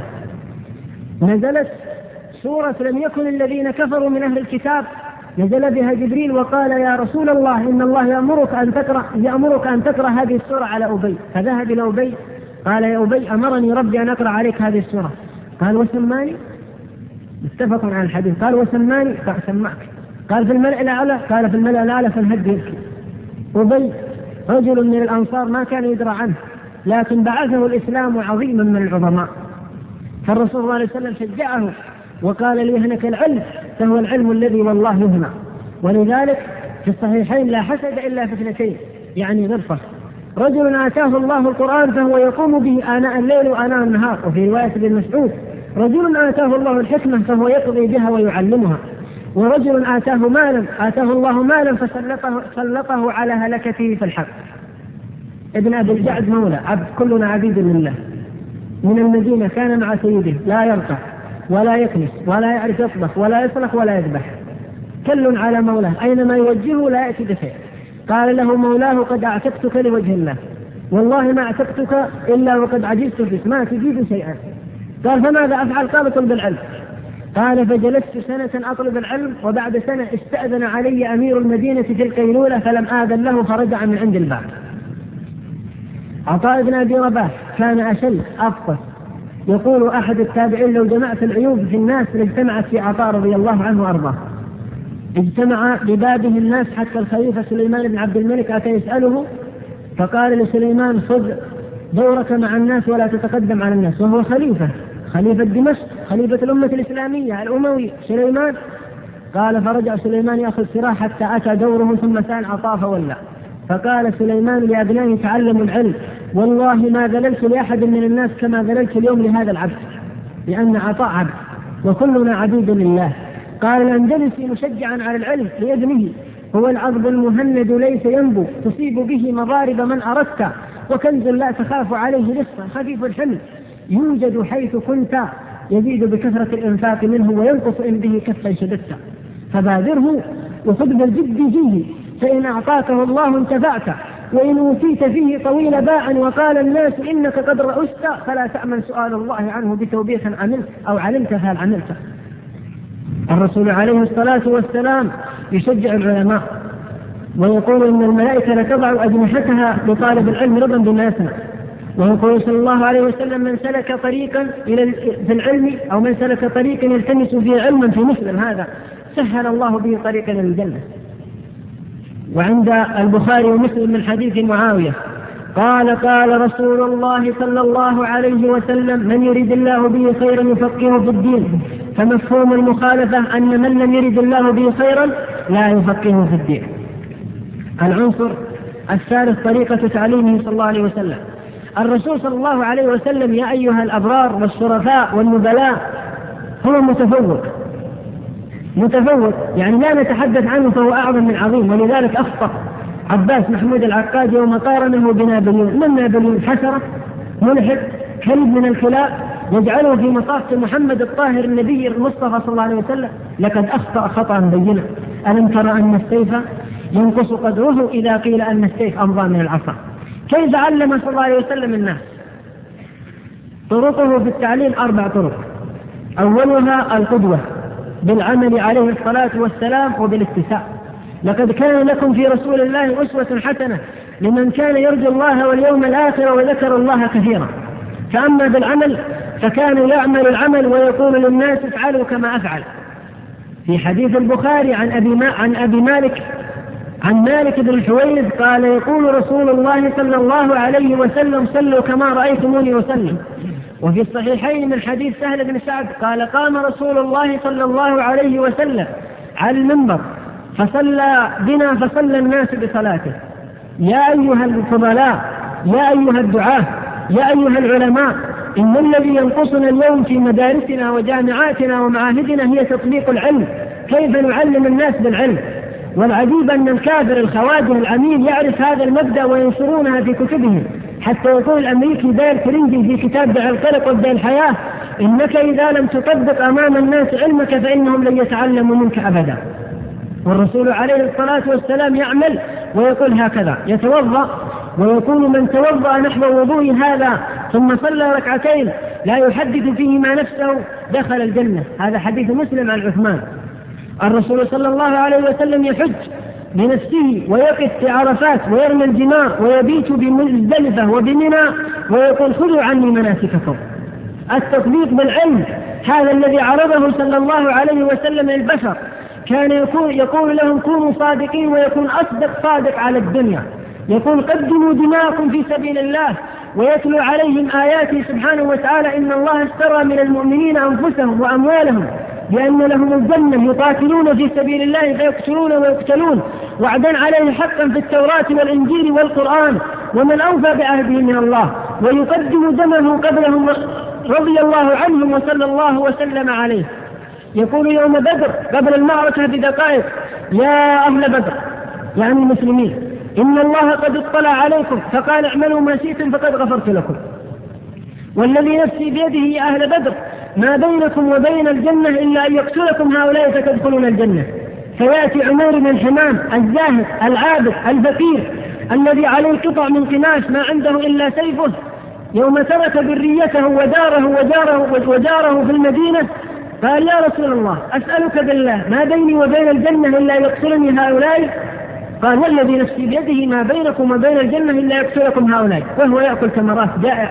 S1: نزلت سورة لم يكن الذين كفروا من أهل الكتاب نزل بها جبريل وقال يا رسول الله إن الله يأمرك أن تقرأ يأمرك أن تقرأ هذه السورة على أبي. فذهب إلى أبي قال يا أبي أمرني ربي أن أقرأ عليك هذه السورة. قال وسماني متفق على الحديث. قال وسماني قال سمعك. قال في الملأ الأعلى قال في الملأ الأعلى فانهد يبكي. أبي رجل من الأنصار ما كان يدرى عنه لكن بعثه الإسلام عظيما من العظماء. فالرسول صلى الله عليه وسلم شجعه وقال ليهنك العلم فهو العلم الذي والله يهنى. ولذلك في الصحيحين لا حسد إلا في اثنتين يعني غرفة رجل آتاه الله القرآن فهو يقوم به آناء الليل وآناء النهار. وفي رواية ابن مسعود رجل آتاه الله الحكمة فهو يقضي بها ويعلمها. ورجل آتاه مالا آتاه الله مالا فسلطه سلطه على هلكته في الحق. ابن أبي الجعد مولى عبد كلنا عبيد لله من المدينة كان مع سيده لا يرقع ولا يكنس ولا يعرف يطبخ ولا يصلح ولا يذبح كل على مولاه أينما يوجهه لا يأتي بخير. قال له مولاه قد أعتقتك لوجه الله والله ما أعتقتك إلا وقد عجزت بك ما تجيب شيئا. قال فماذا أفعل؟ قال اطلب العلم. قال فجلست سنة أطلب العلم وبعد سنة استأذن علي أمير المدينة في القيلولة فلم آذن له فرجع من عند الباب. عطاء بن أبي رباح كان أشل أفطس. يقول أحد التابعين لو جمعت العيوب في الناس لاجتمعت في عطاء رضي الله عنه وأرضاه. اجتمع ببابه الناس حتى الخليفة سليمان بن عبد الملك أتى يسأله فقال لسليمان خذ دورك مع الناس ولا تتقدم على الناس. وهو خليفة خليفة دمشق خليفة الأمة الإسلامية الأموي سليمان. قال فرجع سليمان يأخذ سراح حتى أتى دوره ثم سأل عطاء فولى. فقال سليمان لأبنائه تعلموا العلم والله ما ذللت لأحد من الناس كما ذللت اليوم لهذا العبد لأن عطاء عبد وكلنا عبيد لله. قال الأندلسي مشجعا على العلم لابنه هو العظم المهند ليس ينبو تصيب به مضارب من أردت وكنز لا تخاف عليه لصا خفيف الحمل يوجد حيث كنت يزيد بكثرة الإنفاق منه وينقص إن به كفا شددت فبادره وخذ بالجد فيه فإن أعطاكه الله انتفعت وإن أوتيت فيه طويل باع وقال الناس إنك قد رأست فلا تأمن سؤال الله عنه بتوبيخ عملت أو علمت فهل عملت. الرسول عليه الصلاة والسلام يشجع العلماء ويقول إن الملائكة لتضع أجنحتها لطالب العلم رضا بما يسمع. ويقول صلى الله عليه وسلم من سلك طريقا إلى في العلم أو من سلك طريقا يلتمس فيه علما في مسلم هذا سهل الله به طريقا إلى الجنة. وعند البخاري ومسلم من حديث معاوية قال قال رسول الله صلى الله عليه وسلم من يريد الله به خيرا يفقهه في الدين فمفهوم المخالفة أن من لم يرد الله به خيرا لا يفقهه في الدين. العنصر الثالث طريقة تعليمه صلى الله عليه وسلم. الرسول صلى الله عليه وسلم يا أيها الأبرار والشرفاء والنبلاء هو متفوق متفوق يعني لا نتحدث عنه فهو أعظم من عظيم. ولذلك أخطأ عباس محمود العقاد يوم قارنه بنابليون. من نابليون؟ حشرة ملحد كلب من الكلاب يجعله في مصاف محمد الطاهر النبي المصطفى صلى الله عليه وسلم. لقد أخطأ خطأ بينا. ألم ترى أن السيف ينقص قدره إذا قيل أن السيف أمضى من العصا؟ كيف علم صلى الله عليه وسلم الناس؟ طرقه في التعليم أربع طرق. أولها القدوة بالعمل عليه الصلاة والسلام وبالاتساع. لقد كان لكم في رسول الله أسوة حسنة لمن كان يرجو الله واليوم الآخر وذكر الله كثيرا. فأما بالعمل فكان يعمل العمل ويقول للناس افعلوا كما أفعل. في حديث البخاري عن أبي, ما عن أبي مالك عن مالك بن الحويرث قال يقول رسول الله صلى الله عليه وسلم صلوا كما رأيتموني وسلم. وفي الصحيحين من حديث سهل بن سعد قال قام رسول الله صلى الله عليه وسلم على المنبر فصلى بنا فصلى الناس بصلاته. يا أيها الفضلاء يا أيها الدعاة يا أيها العلماء إن الذي ينقصنا اليوم في مدارسنا وجامعاتنا ومعاهدنا هي تطبيق العلم. كيف نعلم الناس بالعلم؟ والعجيب أن الكافر الخواجه العميل يعرف هذا المبدأ وينشرونها في كتبهم، حتى يقول الأمريكي دايل كرينجي في كتاب دع القلق وابدأ الحياة إنك إذا لم تطبق أمام الناس علمك فإنهم لن يتعلموا منك أبدا. والرسول عليه الصلاة والسلام يعمل ويقول هكذا يتوضأ ويقول من توضأ نحو وضوء هذا ثم صلى ركعتين لا يحدث فيهما نفسه دخل الجنة. هذا حديث مسلم عن عثمان. الرسول صلى الله عليه وسلم يحج بنفسه ويقف في عرفات ويرمي الجمار ويبيت بمزدلفة وبمنى ويقول خذوا عني مناسككم. التطبيق بالعلم هذا الذي عرضه صلى الله عليه وسلم للبشر. كان يقول, يقول لهم كونوا صادقين ويكون أصدق صادق على الدنيا. يقول قدموا دماءكم في سبيل الله ويتلو عليهم آياته سبحانه وتعالى إن الله اشترى من المؤمنين أنفسهم وأموالهم بأن لهم الجنة يقاتلون في سبيل الله فيقتلون ويقتلون وعدا عليه حقا في التوراة والإنجيل والقرآن ومن أوفى بعهده من الله ويقدم دمه قبلهم رضي الله عنهم وصلى الله وسلم عليه. يقول يوم بدر قبل المعركة بدقائق يا أهل بدر يعني المسلمين إن الله قد اطلع عليكم فقال اعملوا ما شئتم فقد غفرت لكم والذي نفسي بيده يا أهل بدر ما بينكم وبين الجنة إلا أن يقتلكم هؤلاء فتدخلون الجنة. فيأتي عمير بن حمام الزاهد العابد الفقير الذي عليه قطع من قماش ما عنده إلا سيفه يوم ترك ذريته وداره وجاره, وجاره في المدينة قال يا رسول الله أسألك بالله ما بيني وبين الجنة إلا يقتلني هؤلاء؟ قال والذي نفسي بيده ما بينكم وبين الجنة إلا يقتلكم هؤلاء وهو يأكل تمرات جائع.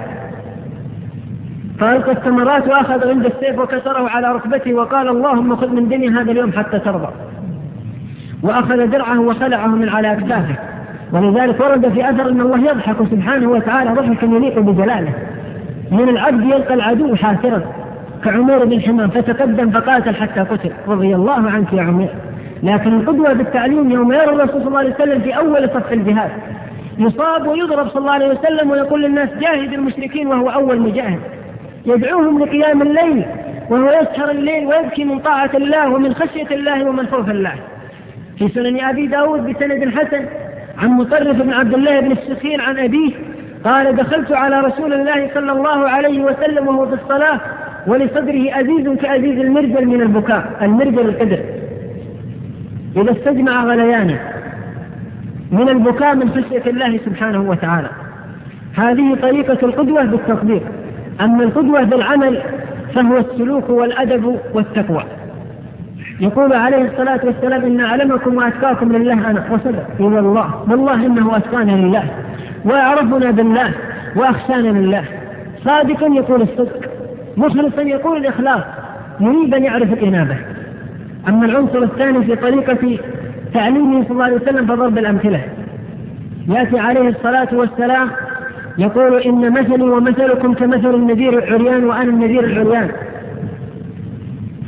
S1: فألقى التمرات وأخذ عند السيف وكسره على ركبته وقال اللهم خذ من دمي هذا اليوم حتى ترضى. وأخذ درعه وخلعه من على أكتافه. ولذلك ورد في أثر أن الله يضحك سبحانه وتعالى ضحكا يليق بجلاله من العبد يلقى العدو حاسرا كعمير بن حمام فتقدم فقاتل حتى قتل رضي الله عنك يا عمير. لكن القدوة بالتعليم يوم يرى الرسول صلى الله عليه وسلم في أول صف الجهاد يصاب ويضرب صلى الله عليه وسلم ويقول للناس جاهد المشركين وهو أول مجاهد يدعوهم لقيام الليل وهو يسهر الليل ويبكي من طاعة الله ومن خشية الله ومن خوف الله. في سنن أبي داود بسند حسن عن مطرف بن عبد الله بن السخير عن أبيه قال دخلت على رسول الله صلى الله عليه وسلم وهو في الصلاة ولصدره أزيز كأزيز المرجل من البكاء. المرجل القدر إذا استجمع غليانه من البكاء من خشية الله سبحانه وتعالى. هذه طريقة القدوة بالتطبيق. أما القدوة بالعمل فهو السلوك والأدب والتقوى. يقول عليه الصلاة والسلام إن أعلمكم وأتقاكم لله أنا وصدق إلى الله والله إنه أتقانا لله وأعرفنا بالله وأخشانا لله. صادقا يقول الصدق مخلصا يقول الإخلاص مريبا يعرف الإنابة. أما العنصر الثاني في طريقة تعليمه صلى الله عليه وسلم فضرب الأمثلة. يأتي عليه الصلاة والسلام يقول إن مثلي ومثلكم كمثل النذير العريان وأنا النذير العريان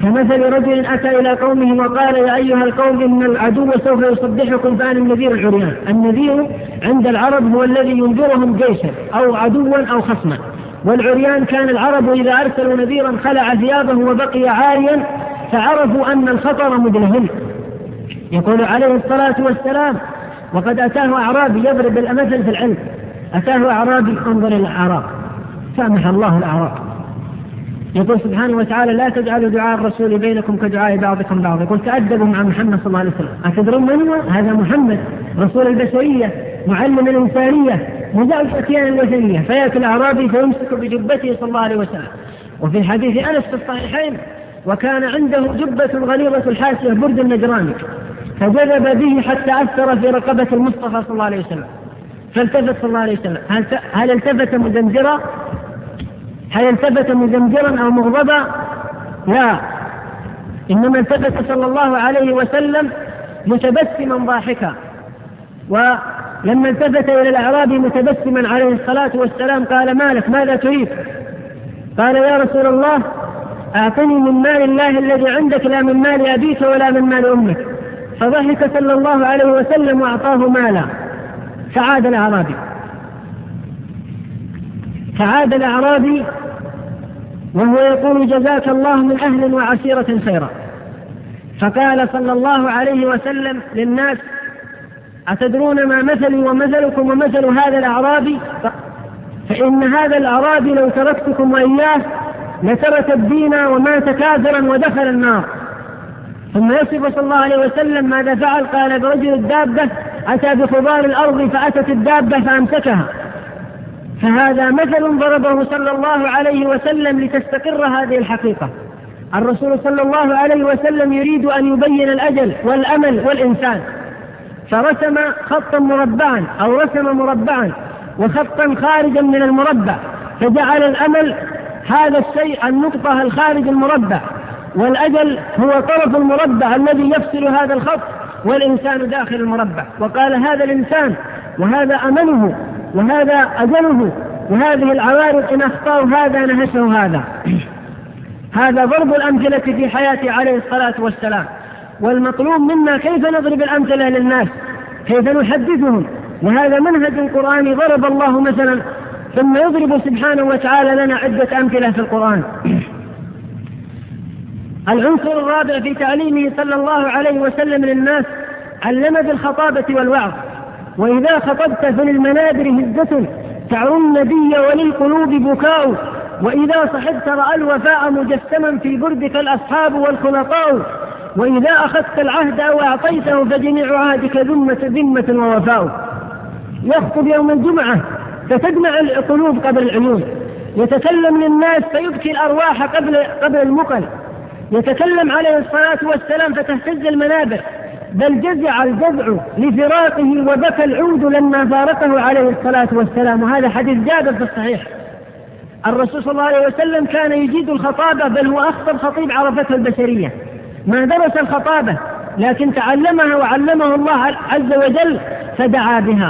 S1: كمثل رجل أتى إلى قومه وقال يا أيها القوم إن العدو سوف يصبحكم فأنا النذير العريان. النذير عند العرب هو الذي ينذرهم جيشا أو عدوا أو خصما، والعريان كان العرب إذا أرسلوا نذيرا خلع ثيابه وبقي عاريا فعرفوا أن الخطر مدلهم. يقول عليه الصلاة والسلام وقد أتاه أعرابي يضرب الأمثل في العلم، أتاه أعرابي انظر إلى الأعراب سامح الله الأعراب. يقول سبحانه وتعالى لا تجعلوا دعاء الرسول بينكم كدعاء بعضكم بعض. يقول تأدبوا مع محمد صلى الله عليه وسلم. أتدرون من هو؟ هذا محمد رسول البشرية معلم الإنسانية مذيع الفتيان الوثنية. فيأتي الأعرابي فيمسك بجبته صلى الله عليه وسلم. وفي حديث أنس في الصحيحين وكان عنده جبة غليظة الحاشية برد النجراني فجذب به حتى أثر في رقبة المصطفى صلى الله عليه وسلم. فالتفت صلى الله عليه وسلم هل, هل التفت مزمجرا هل التفت مزمجرا أو مغضبا؟ لا، إنما التفت صلى الله عليه وسلم متبسما ضاحكا. ولما التفت إلى الأعرابي متبسما عليه الصلاة والسلام قال مالك ماذا تريد؟ قال يا رسول الله أعطني من مال الله الذي عندك لا من مال أبيك ولا من مال أمك. فضحك صلى الله عليه وسلم وأعطاه مالا. فعاد الأعرابي فعاد الأعرابي وهو يقول جزاك الله من أهل وعشيرة خيرا. فقال صلى الله عليه وسلم للناس أتدرون ما مثلي ومثلكم ومثل هذا الأعرابي؟ فإن هذا الأعرابي لو تركتكم وإياه لترك الدين ومات كافرا ودخل النار. ثم يصف صلى الله عليه وسلم ماذا فعل؟ قال برجل الدابة أتى بخضار الأرض فأتت الدابة فأمسكها. فهذا مثل ضربه صلى الله عليه وسلم لتستقر هذه الحقيقة. الرسول صلى الله عليه وسلم يريد أن يبين الأجل والأمل والإنسان، فرسم خطا مربعا أو رسم مربعا وخطا خارجا من المربع، فجعل الأمل هذا الشيء النقطة الخارج المربع، والأجل هو طرف المربع الذي يفصل هذا الخط، والإنسان داخل المربع. وقال هذا الإنسان وهذا أمله وهذا أجله، وهذه العوارض إن أخطأوا هذا نهشه هذا. هذا ضرب الأمثلة في حياته عليه الصلاة والسلام. والمطلوب منا كيف نضرب الأمثلة للناس، كيف نحدثهم، وهذا منهج قرآني ضرب الله مثلا ثم يضرب سبحانه وتعالى لنا عدة أمثلة في القرآن. العنصر الرابع في تعليمه صلى الله عليه وسلم للناس علم بالخطابة والوعظ. وإذا خطبت فللمنابر هزة تعر النبي وللقلوب بكاء، وإذا صحبت رأى الوفاء مجسما في بردك الأصحاب والخلطاء، وإذا أخذت العهد أو أعطيته فجميع عهدك ذمة ذمة ووفاء. يخطب يوم الجمعة فتجمع القلوب قبل العيون، يتكلم للناس فيبكي الأرواح قبل قبل المقل، يتكلم عليه الصلاة والسلام فتهتز المنابر، بل جزع الجزع لفراقه وبكى العود لما فارقه عليه الصلاة والسلام. وهذا حديث جابر في الصحيح. الرسول صلى الله عليه وسلم كان يجيد الخطابة، بل هو أخطب خطيب عرفته البشرية، ما درس الخطابة لكن تعلمها وعلمه الله عز وجل فدعا بها.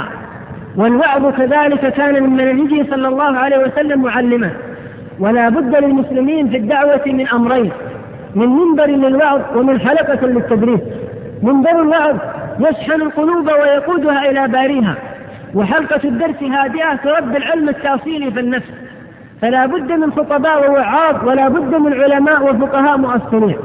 S1: والوعظ كذلك كان من منهجه صلى الله عليه وسلم معلما. ولا بد للمسلمين في الدعوة من أمرين: من منبر للوعظ ومن حلقة للتدريس. منبر الوعظ يشحن القلوب ويقودها إلى باريها، وحلقة الدرس هادئة تربي العلم التأصيلي في النفس. فلا بد من خطباء ووعاظ، ولا بد من علماء وفقهاء مؤثرين.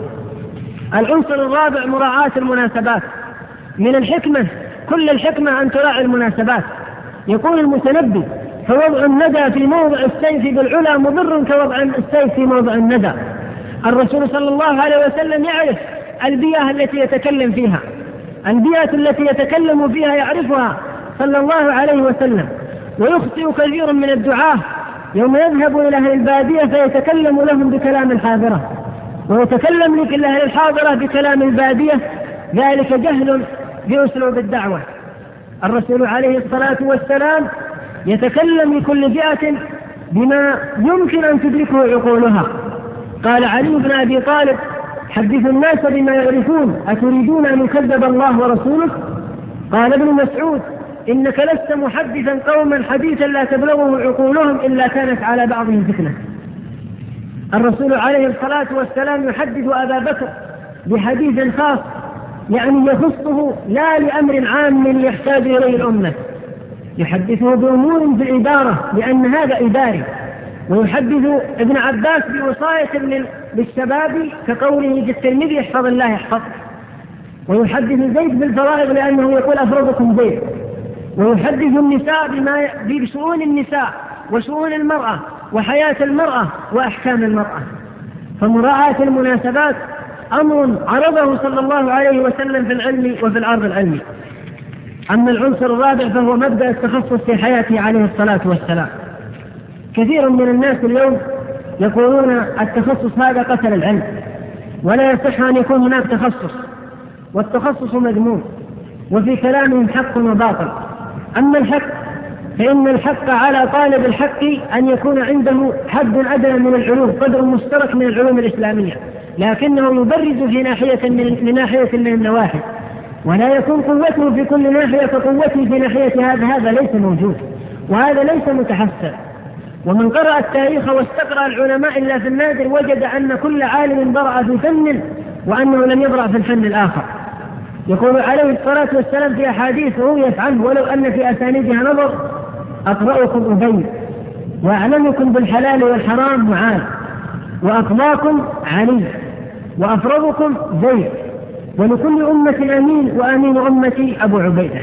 S1: العنصر الرابع مراعاة المناسبات. من الحكمة كل الحكمة أن تراعي المناسبات. يقول المتنبي: فوضع الندى في موضع السيف بالعلا مضر كوضع السيف في موضع الندى. الرسول صلى الله عليه وسلم يعرف البيئة التي يتكلم فيها، البيئة التي يتكلم فيها يعرفها صلى الله عليه وسلم. ويخطئ كثير من الدعاة يوم يذهب إلى أهل البادية فيتكلم لهم بكلام الحاضرة، ويتكلم لك أهل الحاضرة بكلام البادية، ذلك جهل بأسلوب الدعوة. الرسول عليه الصلاة والسلام يتكلم لكل فئة بما يمكن أن تدركه عقولها. قال علي بن أبي طالب: حدثوا الناس بما يعرفون، أتريدون أن يكذب الله ورسوله؟ قال ابن مسعود: إنك لست محدثا قوما حديثا لا تبلغه عقولهم إلا كانت على بعضهم فتنة. الرسول عليه الصلاة والسلام يحدث أبا بكر بحديث خاص يعني يخصه لا لأمر عام يحتاج إليه الأمة، يحدثه بأمور في الإدارة لأن هذا إداري، ويحدث ابن عباس بوصاية للشباب كقوله في الترمذي احفظ الله يحفظك، ويحدث زيد بالفرائض لأنه يقول أفرضكم زيد، ويحدث النساء بما بشؤون النساء وشؤون المرأة وحياة المرأة وأحكام المرأة. فمراعاة المناسبات أمر عرضه صلى الله عليه وسلم في العلم وفي العرض العلمي. أما العنصر الرابع فهو مبدأ التخصص في حياته عليه الصلاة والسلام. كثير من الناس اليوم يقولون التخصص هذا قتل العلم، ولا يصح أن يكون هناك تخصص، والتخصص مذموم، وفي كلامهم حق وباطل. أما الحق فإن الحق على طالب الحق أن يكون عنده حد أدنى من العلوم، قدر مشترك من العلوم الإسلامية، لكنه يبرز في ناحية من ناحية من النواحي، ولا يكون قوته في كل ناحية كقوته في ناحية هذا، هذا ليس موجود وهذا ليس متحسن. ومن قرأ التاريخ واستقرأ العلماء إلا في النادر وجد أن كل عالم برع في فن وأنه لم يبرع في الفن الآخر. يقول عليه الصلاة والسلام في أحاديث رويت عنه ولو أن في أسانيدها نظر: أقرأكم أبي، وأعلمكم بالحلال والحرام معاذ، وأقضاكم علي، وأفرضكم زيد، ولكل أمة أمين، وأمين أمتي أبو عبيدة،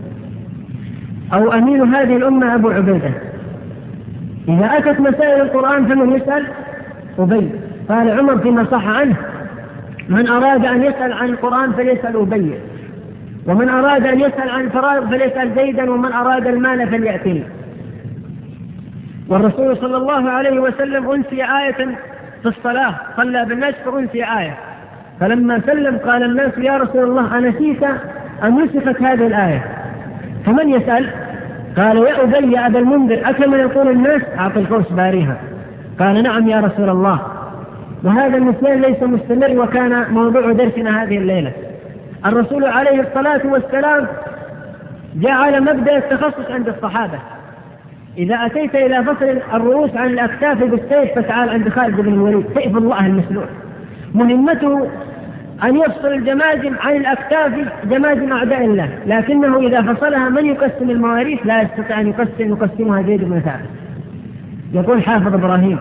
S1: أو أمين هذه الأمة أبو عبيدة. إذا أتت مسائل القرآن فمن يسأل؟ أبي. قال عمر فيما صح عنه: من أراد أن يسأل عن القرآن فليسأل أبي، ومن أراد أن يسأل عن الفرائض فليسأل زيدا، ومن أراد المال فليأتني. والرسول صلى الله عليه وسلم أنسي آية في الصلاة، صلى بالناس فأنسي آية، فلما سلم قال الناس: يا رسول الله أنسيت أم نسخت هذه الآية؟ فمن يسأل؟ قال: يا أبي يا أبا المنذر، أكما يقول الناس أعطي القوس باريها. قال: نعم يا رسول الله. وهذا النسيان ليس مستمر، وكان موضوع درسنا هذه الليلة. الرسول عليه الصلاة والسلام جعل مبدأ التخصص عند الصحابة: إذا أتيت إلى فصل الرؤوس عن الأكتاف بالسيف فتعال عند خالد بن الوليد، سيف الله المسلول، مهمته أن يفصل الجماجم عن الأكتاف، جماجم أعداء الله، لكنه إذا فصلها من يقسم المواريث لا يستطيع أن يقسم يقسمها زيد بن ثابت. يقول حافظ إبراهيم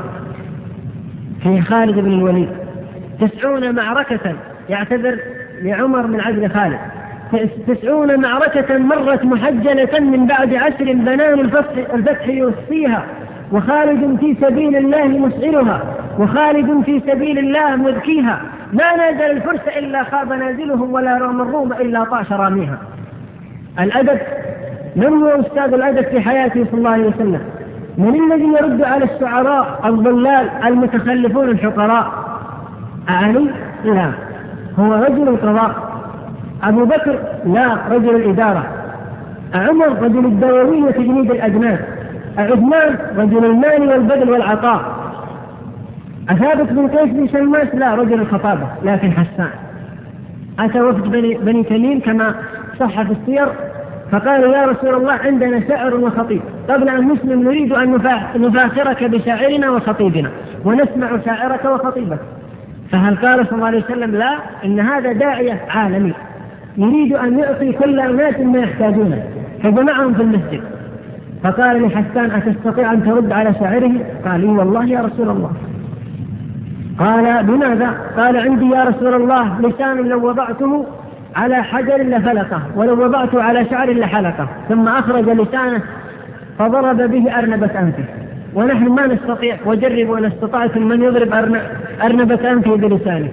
S1: في خالد بن الوليد: تسعون معركة، يعتذر لعمر من عزل خالد، تسعون معركة مرت محجلة من بعد عسر بنان الفتح يوصيها، وخالد في سبيل الله مسعرها، وخالد في سبيل الله مذكيها، ما نازل الفرس إلا خاب نازلهم، ولا رام الروم إلا طاش راميها. الأدب، من هو أستاذ الأدب في حياته صلى الله عليه وسلم؟ من الذي يرد على الشعراء الضلال المتخلفون الحقراء؟ علي؟ لا، هو رجل القضاء. أبو بكر؟ لا، رجل الإدارة. عمر؟ رجل الدواوين وتجنيد الأجناس. عثمان؟ رجل المال والبذل والعطاء. ثابت بن قيس بن شماس؟ لا، رجل الخطابة. لكن حسان أتى وفد بني, بني تميم كما صح في السير، فقالوا: يا رسول الله عندنا شاعر وخطيب، قبل أن نسلم نريد أن نفاخرك بشاعرنا وخطيبنا ونسمع شاعرك وخطيبك. فهل قال صلى الله عليه وسلم: لا، إن هذا داعية عالمي يريد أن يعطي كل الناس ما يحتاجونه، فجمعهم في المسجد. فقال لحسان: أتستطيع أن ترد على شاعره؟ قال: إيه والله يا رسول الله. قال: بماذا؟ قال: عندي يا رسول الله لسان لو وضعته على حجر لفلقه، ولو وضعته على شعر لحلقه. ثم أخرج لسانه فضرب به أرنبة أنفه، ونحن ما نستطيع، وجربوا أن استطعتم من يضرب أرنبة أنفه بلسانه.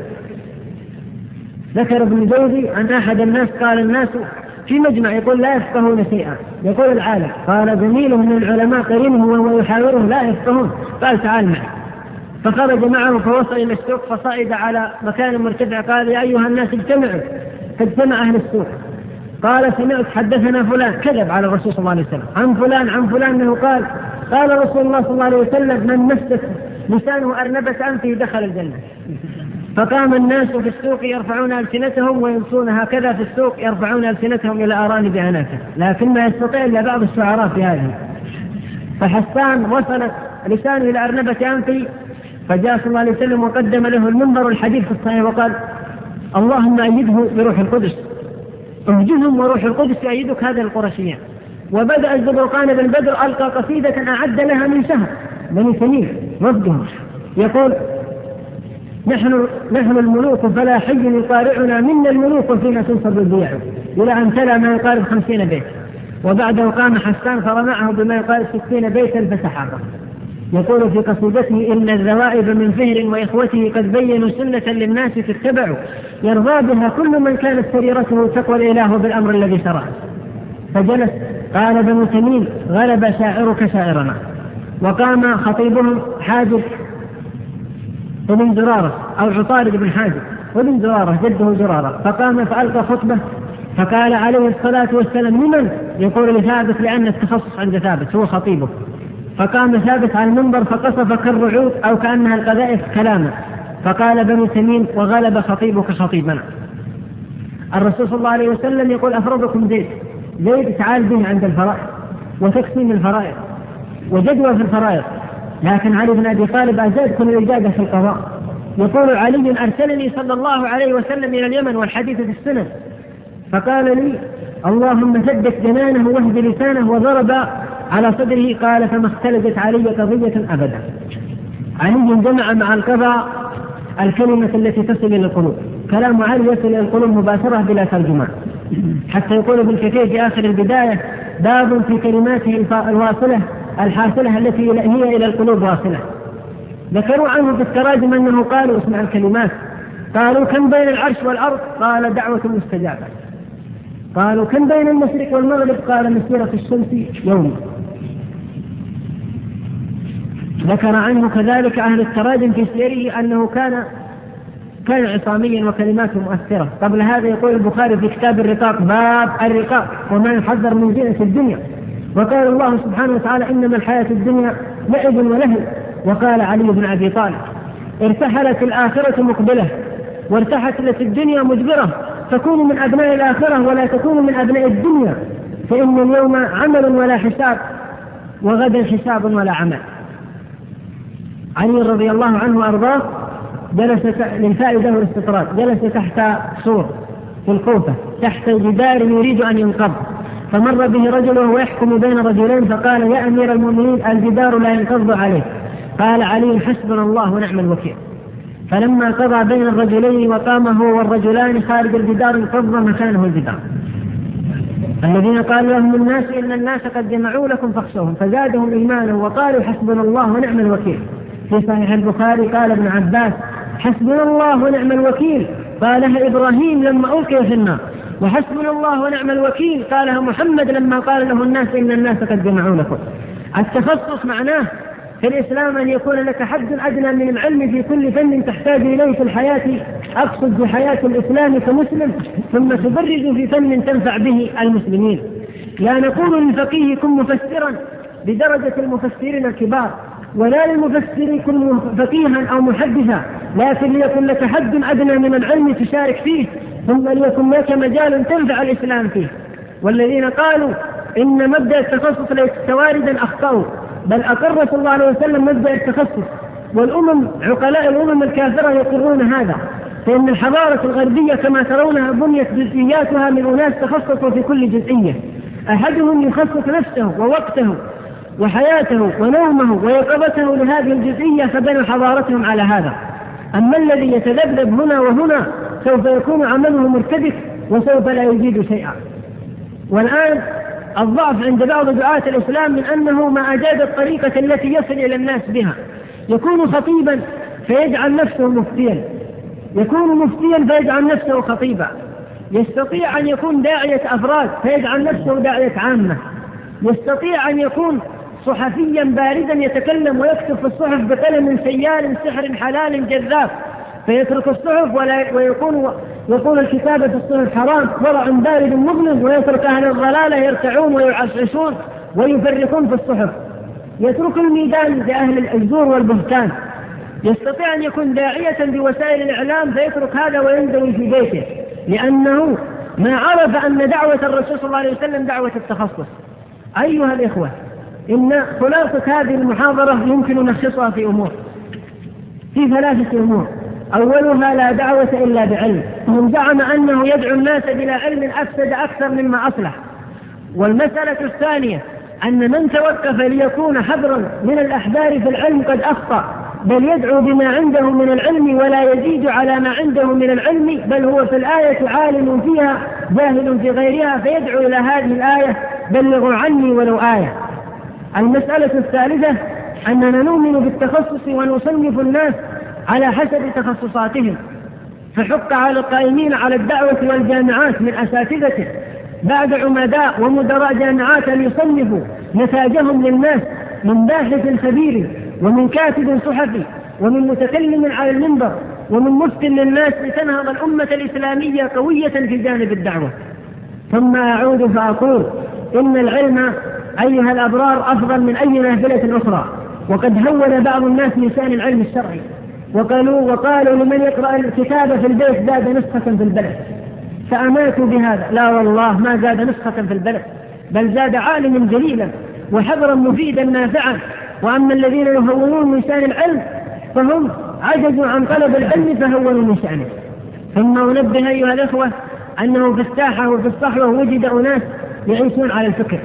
S1: ذكر ابن الجوزي عن أحد الناس قال: الناس في مجمع يقول لا يفقهون شيئا، يقول العالم، قال زميله من العلماء قرينه وهو يحاوره لا يفقهون، قال: تعال معي. فخرج معه فوصل إلى السوق، فصعد على مكان مرتفع، قال: يا أيها الناس اجتمعوا. فاجتمع أهل السوق. قال: سمعت حدثنا فلان، كذب على الرسول صلى الله عليه وسلم، عن فلان عن فلان أنه قال قال رسول الله صلى الله عليه وسلم: من مسك لسانه أرنبة أنفه دخل الجنة. فقام الناس في السوق يرفعون ألسنتهم ويمشون هكذا في السوق يرفعون ألسنتهم إلى آرانب عناكه، لكن ما يستطيع إلا بعض الشعراء في هذه. فحسان وصلت لسانه إلى أرنبة أنفه، فجاء صلى الله عليه وسلم وقدم له المنبر الحديث في الصحيح وقال اللهم أيده بروح القدس، اهجهم وروح القدس يؤيدك هذا القرشيان. وبدأ الزبرقان بن بدر ألقى قصيدة أعد لها من شهر بني تميم وفدهم، يقول نحن نحن الملوك فلا حي يقارعنا، منا الملوك وفينا تنصب البيع، إلى أن تلا ما يقارب خمسين بيت. وبعده قام حسان فرمعه بما يقارب ستين بيتا فسحقه. يقول في قصيدته إن الذوائب من فهر وإخوته قد بينوا سنة للناس تتبعوا، يرضى بها كل من كانت سريرته تقوى الإله بالأمر الذي شرعه. فجلس قال بنو تميم غلب شاعرك شاعرنا. وقام خطيبهم حاجب بن زرارة أو عطارد بن حاجب وبن زرارة جده زرارة، فقام فألقى خطبة فقال عليه الصلاة والسلام لمن؟ يقول لثابت لأن التخصص عند ثابت هو خطيبه. فقام ثابت على المنبر فقصف كالرعود أو كأنها القذائف كلاما، فقال بنو تميم وغلب خطيبك خطيبنا. الرسول صلى الله عليه وسلم يقول أفرضكم زيد، زيد تعال به عند الفرائض وتقسيم الفرائض وجدوى في الفرائض، لكن علي بن أبي طالب أزاد كل الإجادة في القضاء. يقول علي أرسلني صلى الله عليه وسلم إلى اليمن والحديث في السنن، فقال لي اللهم ثبت جنانه واهد لسانه، وضرب على صدره. قال فما اختلجت علي قضية أبدا. علي جمع مع القضاء الكلمة التي تصل إلى القلوب، كلام علي يصل إلى القلوب مباشرة بلا ترجمان، حتى يقول ابن كثير في آخر البداية باب في كلماته الواصلة الحاصلة التي هي إلى القلوب واصلة. ذكروا عنه في التراجم أنه قالوا اسمع الكلمات، قالوا كم بين العرش والأرض؟ قال دعوة مستجابة. قالوا كم بين المشرق والمغرب؟ قال مسيرة الشمس يوم. ذكر عنه كذلك أهل التراجم في سيره أنه كان كان عصاميا وكلماته مؤثرة. قبل هذا يقول البخاري في كتاب الرقاق باب الرقاق وما يحذر من زينة الدنيا، وقال الله سبحانه وتعالى إنما الحياة الدنيا لعب ولهو. وقال علي بن أبي طالب ارتحلت الآخرة مقبلة وارتحلت الدنيا مدبرة، فكونوا من أبناء الآخرة ولا تكونوا من أبناء الدنيا، فإن اليوم عمل ولا حساب وغدا حساب ولا عمل. علي رضي الله عنه وأرضاه جلس للفائدة والاستطراد، جلس تحت سور في الكوفة تحت جدار يريد أن ينقض، فمر به رجل وهو يحكم بين رجلين فقال يا أمير المؤمنين الجدار لا ينقض عليه. قال علي حسبنا الله ونعم الوكيل. فلما قضى بين الرجلين وقام هو والرجلان خارج الجدار انقض مكانه الجدار. الذين قال لهم الناس إن الناس قد جمعوا لكم فاخشوهم فزادهم إيمانا وقالوا حسبنا الله ونعم الوكيل. في صحيح البخاري قال ابن عباس حسبنا الله ونعم الوكيل قالها إبراهيم لما ألقي في النار، وحسبنا الله ونعم الوكيل قالها محمد لما قال له الناس إن الناس قد جمعوا لكم. التخصص معناه في الإسلام أن يكون لك حد أدنى من العلم في كل فن تحتاج إليه في الحياة، أقصد في حياة الإسلام كمسلم، ثم تبرز في فن تنفع به المسلمين. لا نقول للفقيه كن مفسرا بدرجة المفسرين الكبار، ولا للمفسر كن فقيها أو محدثا، لكن ليكن لك حد أدنى من العلم تشارك فيه، ثم ليكن لك مجال تنفع الإسلام فيه. والذين قالوا إن مبدأ التخصص ليس واردا أخطأوا، بل أقر صلى الله عليه وسلم مبدأ التخصص، والأمم عقلاء الأمم الكافرة يقرون هذا. فإن الحضارة الغربية كما ترونها بنيت جزئياتها من أناس تخصصوا في كل جزئية، أحدهم يخصص نفسه ووقته وحياته ونومه ويقظته لهذه الجزئية فبنوا حضارتهم على هذا. أما الذي يتذبذب هنا وهنا سوف يكون عمله مرتبك وسوف لا يجيد شيئا. والآن الضعف عند بعض دعاة الإسلام من أنه ما أجاد الطريقة التي يصل إلى الناس بها. يكون خطيبا فيجعل نفسه مفتيا، يكون مفتيا فيجعل نفسه خطيبا، يستطيع أن يكون داعية أفراد فيجعل نفسه داعية عامة، يستطيع أن يكون صحفيا باردا يتكلم ويكتب في الصحف بقلم سيال سحر حلال جذاب فيترك الصحف ولا ويكون يقول الكتابة في الصحف حرام ورع بارد مظلم، ويترك أهل الضلالة يرتعون ويعشعشون ويفرقون في الصحف، يترك الميدان لأهل الزور والبهتان. يستطيع أن يكون داعية بوسائل الإعلام فيترك هذا وينزوي في بيته، لأنه ما عرف أن دعوة الرسول صلى الله عليه وسلم دعوة التخصص. أيها الإخوة، إن خلاصة هذه المحاضرة يمكن نخصصها في أمور. في ثلاثة أمور. أولها لا دعوة إلا بعلم، من زعم أنه يدعو الناس بلا علم أفسد أكثر مما أصلح. والمسألة الثانية أن من توقف ليكون حبرا من الأحبار في العلم قد أخطأ، بل يدعو بما عنده من العلم ولا يزيد على ما عنده من العلم، بل هو في الآية عالم فيها جاهل في غيرها فيدعو إلى هذه الآية بلغوا عني ولو آية. المسألة الثالثة أننا نؤمن بالتخصص ونصنف الناس على حسب تخصصاتهم، فحق على القائمين على الدعوة والجامعات من أساتذته بعد عمداء ومدراء جامعات أن يصنفوا نتاجهم للناس من باحث خبير ومن كاتب صحفي ومن متكلم على المنبر ومن مفتٍ للناس لتنهض الأمة الإسلامية قوية في جانب الدعوة. ثم أعود فأقول إن العلم أيها الأبرار أفضل من أي نافلة أخرى، وقد هون بعض الناس من شأن العلم الشرعي وقالوا, وقالوا لمن يقرأ الكتاب في البيت زاد نسخة في البلد، فأماتوا بهذا. لا والله ما زاد نسخة في البلد، بل زاد عالما جليلا وحبرا مفيدا نافعا. وأما الذين يهونون من شأن العلم فهم عجزوا عن طلب العلم فهونوا من شأنه. ثم أنبه أيها الإخوة أنه في الساحة وفي الصحوة وجد أناس يعيشون على الفكر،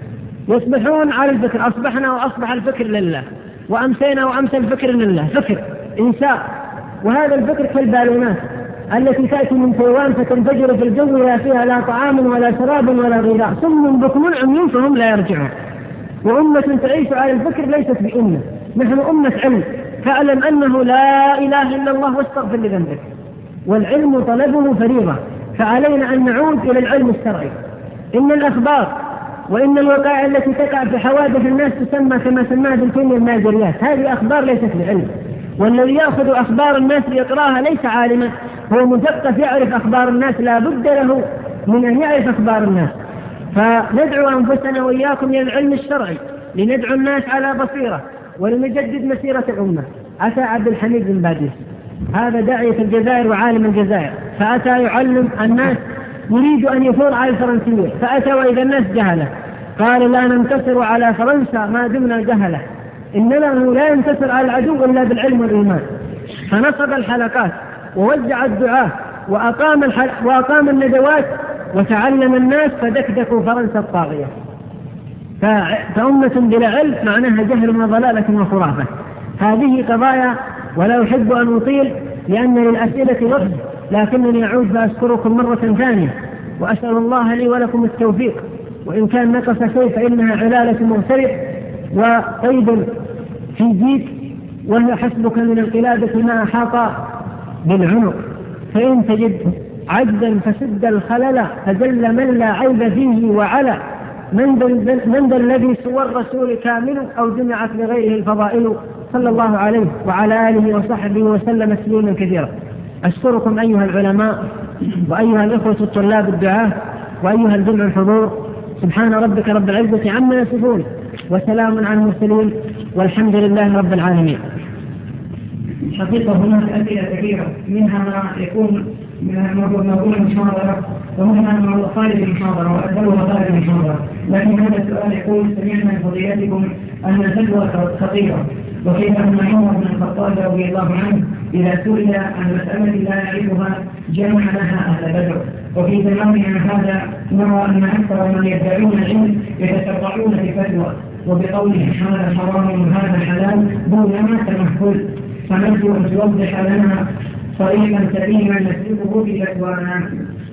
S1: يصبحون على الفكر، أصبحنا وأصبح الفكر لله، وأمسينا وأمسى الفكر لله، فكر إنشاء. وهذا الفكر كالبالونات التي تأتي من تيوان فتنفجر في الجو لا فيها لا طعام ولا شراب ولا غذاء، صم بكم عمي فهم لا يرجعون. وأمة تعيش على الفكر ليست بأمة، نحن أمة علم، فاعلم أنه لا إله إلا الله واستغفر لذنبك، والعلم طلبه فريضة، فعلينا أن نعود إلى العلم الشرعي. إن الأخبار وإن الوقائع التي تقع في حوادث الناس تسمى كما سماها ابن تيمية الماجريات، هذه أخبار ليست بعلم، والذي يأخذ أخبار الناس ليقراها ليس عالما، هو مثقف يعرف أخبار الناس، لا بد له من أن يعرف أخبار الناس. فندعو أنفسنا وإياكم إلى العلم الشرعي لندعو الناس على بصيرة ولنجدد مسيرة الأمة. أتى عبد الحميد بن باديس، هذا داعية الجزائر وعالم الجزائر، فأتى يعلم الناس يريد أن يثور على الفرنسية، فأتى وإذا الناس جهلة، قال لا ننتصر على فرنسا ما دمنا جهلة، إننا لا ينتصر على العدو إلا بالعلم والإيمان. فنصب الحلقات ووزع الدعاة وأقام, وأقام الندوات وتعلم الناس فدكدكوا فرنسا الطاغية. فأمة بلا علم معناها جهل وضلالة وخرافة. هذه قضايا ولا أحب أن أطيل لأن للأسئلة وقت، لكنني أعود فأشكركم مرة ثانية وأسأل الله لي ولكم التوفيق، وإن كان نقص شيء فإنها علالة مغترب وقيد في جيد، وهي حسبك من القلادة ما أحاط بالعنق، فإن تجد عجزا فسد الخلل فجل من لا عيب فيه وعلى من ذا الذي سوى الرسول كامل أو جمعت لغيره الفضائل، صلى الله عليه وعلى آله وصحبه وسلم تسليما كثيرا. أشكركم أيها العلماء وأيها الإخوة الطلاب الدعاة وأيها الجمع الحضور. سبحان ربك رب العزة عما يصفون وسلام على المرسلين والحمد لله رب العالمين.
S2: حقيقة هناك أسئلة كثيرة، منها ما يكون من موضوع المحاضرة ومنها موضوع خارج المحاضرة وأسألها خارج المحاضرة، لكن هذا السؤال يقول: سمعنا من فضيلتكم أن الفتوى خطيرة، وكيف أن عمر بن الخطاب رضي الله عنه إذا سئل عن مسألة لا يعرفها جمع لها أهل بدر، وفي زماننا هذا نرى أن أكثر من يدعون العلم يتشرعون في فتوى وبقوله هذا حرام وهذا حلال دون ما تمهل، فنرجو أن توضح لنا طريقا سليما نسلكه في فتوانا.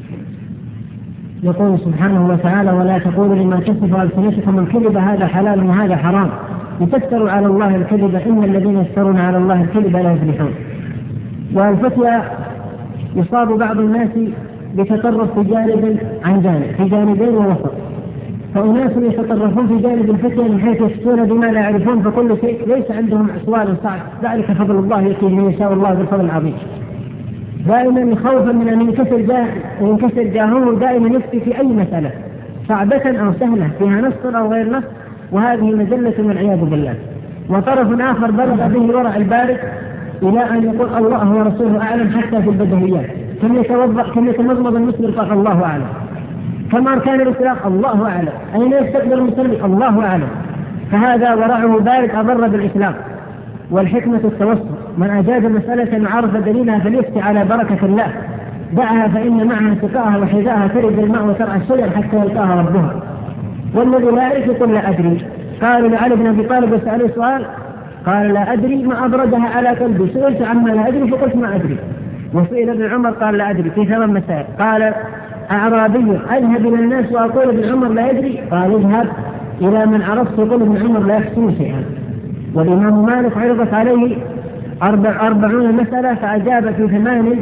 S1: يقول سبحانه وتعالى: ولا تقولوا لما تصف ألسنتكم الكذب هذا حلال وهذا حرام لتفتروا على الله الكذب إن الذين يفترون على الله الكذب لا يفلحون. والفتوى يصاب بعض الناس بتطرف في جانب عن جانب في جانبين ووسط، فأناس يتطرفون في جانب الفتوى من حيث يفتون بما لا يعرفون فكل شيء ليس عندهم سؤال صعب، ذلك فضل الله يأتي من يشاء الله بالفضل العظيم. دائما خوفا من أن ينكسر جاه ينكسر جاهه دائما يفتي في أي مسألة صعبة أو سهلة فيها نص أو غير نص، وهذه مجلة والعياذ بالله. وطرف آخر بلغ به ورع البارد إلى أن يقول الله ورسوله أعلم حتى في البدهيات، كم يتوضأ كم يتمضمض المسلم قال الله أعلم، كما أركان الإسلام الله أعلم، أين يستقبل المسلم الله أعلم. فهذا ورعه بارد أضر بالإسلام. والحكمة التوسط من أجاز مسألة وعرف دليلها فليفتي على بركة الله، دعها فإن معها سقاها وحذاها ترد الماء وترعى الشجر حتى يلقاها ربها. والذي لا يعرف يقول لا أدري. قالوا لعلي بن أبي طالب وسأله سؤال قال لا أدري ما أبردها على قلبي، سئلت عما لا أدري فقلت ما أدري. وسئل ابن عمر قال لا أدري في ثمان مسائل. قال أعرابي أذهب إلى الناس وأقول ابن عمر لا يدري، قال اذهب إلى من عرفت يقول ابن عمر لا يحسن شيئا. والإمام مالك عرضت عليه أربع أربعون مسألة فأجاب في ثمان،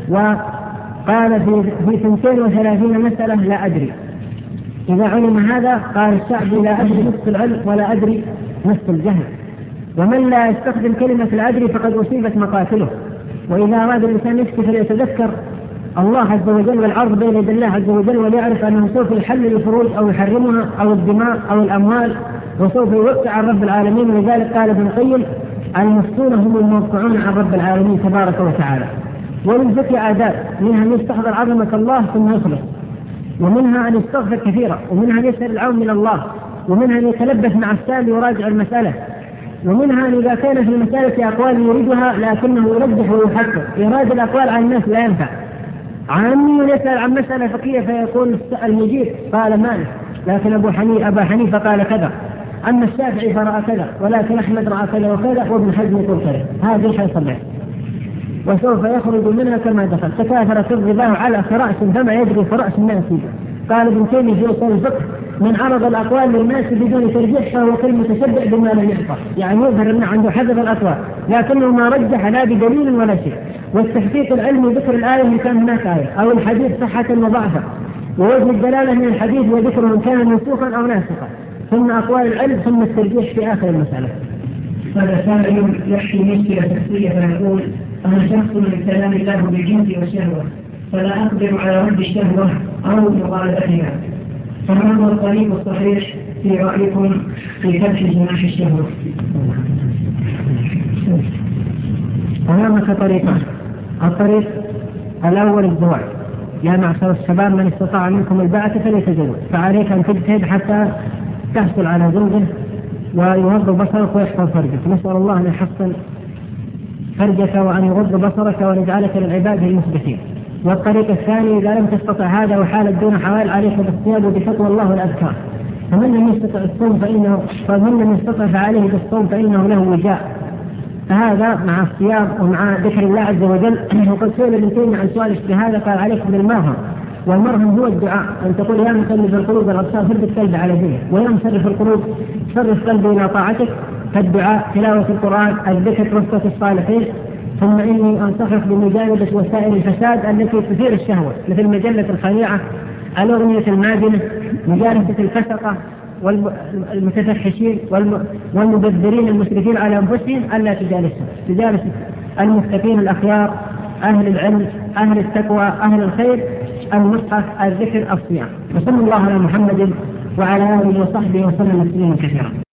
S1: وقال في في ثنتين وثلاثين مسألة لا أدري. إذا علم هذا قال الشعبي لا أدري نصف العلم ولا أدري نصف الجهل. ومن لا يستخدم كلمة لا أدري فقد أصيبت مقاتله. وإذا أراد الإنسان يفتي فليتذكر الله عز وجل والعرض بين يدي الله عز وجل، وليعرف أنه سوف يحلل الفروج أو يحرمها أو الدماء أو الأموال، وسوف يوقع عن رب العالمين. ولذلك قال ابن القيم المفتون هم الموقعون عن رب العالمين تبارك وتعالى. وللذكر آداب، منها أن يستحضر عظمة الله ثم يخلص، ومنها أن يستغفر كثيرا، ومنها أن يسأل العون من الله، ومنها أن يتلبس مع السائل ويراجع المسألة، ومنها أن إذا كان في المسألة أقوال يريدها لكنه يرجح ويحقق. إرادة الأقوال عن الناس لا ينفع. عامي يسأل عن مسألة فقهية فيقول المجيب قال مالك، لكن أبو حنيفة أبا حنيفة قال كذا، أما الشافعي فرأى كذا، ولكن أحمد رأى كذا وكذا، وابن حزم يقول كذا. هذا ايش يصلح؟ وسوف يخرج منها كما دخل. تكاثرت الربا على فرأس فما يدري فرأس الناس. قال ابن تيمية في أصول الفقه من عرض الأقوال للناس بدون ترجيح فهو كالمتشبع بما لم يعطى، يعني يظهر أنه عنده حذف الأقوال لكنه ما رجح لا بدليل ولا شيء. والتحقيق العلمي ذكر الآية إن كان هناك آية، أو الحديث صحة وضعفا، ووجه الدلالة من الحديث وذكر إن كان منسوخا أو ناسخا، ثم أقوال العلم ثم الترجيح في آخر المسألة.
S2: هذا سائل يحكي مشكلة شخصية فيقول أنا شخص من كلام الله بالجنس والشهوة فلا أقدر على رد الشهوة أو مغالبتها، فما هو الطريق الصحيح في رأيكم في فتح جناح الشهوة؟
S1: أمامك طريقان. الطريق الأول الزواج، يا معشر الشباب من استطاع منكم الباءة فليتزوج، فعليك أن تجتهد حتى تحصل على زوجه ويغض بصرك ويحفظ فرجك. نسأل الله أن يحصن فرجك وأن يغض بصرك ونجعلك للعباد المثبتين. والطريق الثاني إذا لم تستطع هذا وحالت دون حوال عليك بالصيام وبتقوى الله والأذكار. فمن لم يستطع الصوم فإنه فمن لم يستطع فعليه بالصوم فإنه له وجاء. فهذا مع الصيام ومع ذكر الله عز وجل. وقد سئل ابن تيمية عن سؤال هذا قال عليكم بالمرهم، والمرهم هو الدعاء، أن تقول يا مقلب القلوب والأبصار ثبت قلبي على دينك، ويا مصرف القلوب صرف قلبي إلى طاعتك. فالدعاء، تلاوة القرآن، الذكر، رفقة الصالحين. ثم إني أنصحك بمجانبة وسائل الفساد التي تثير الشهوة، مثل مجلة الخليعة، الأغنية المادنة، مجالسة الفسقة والمتفحشين والمبذرين المسرفين على أنفسهم ألا تجالسهم، تجالس المتقين الأخيار، أهل العلم، أهل التقوى، أهل الخير، المصحف، الذكر، الصيام. وصلى الله على محمد وعلى آله وصحبه وسلم تسليما كثيرا.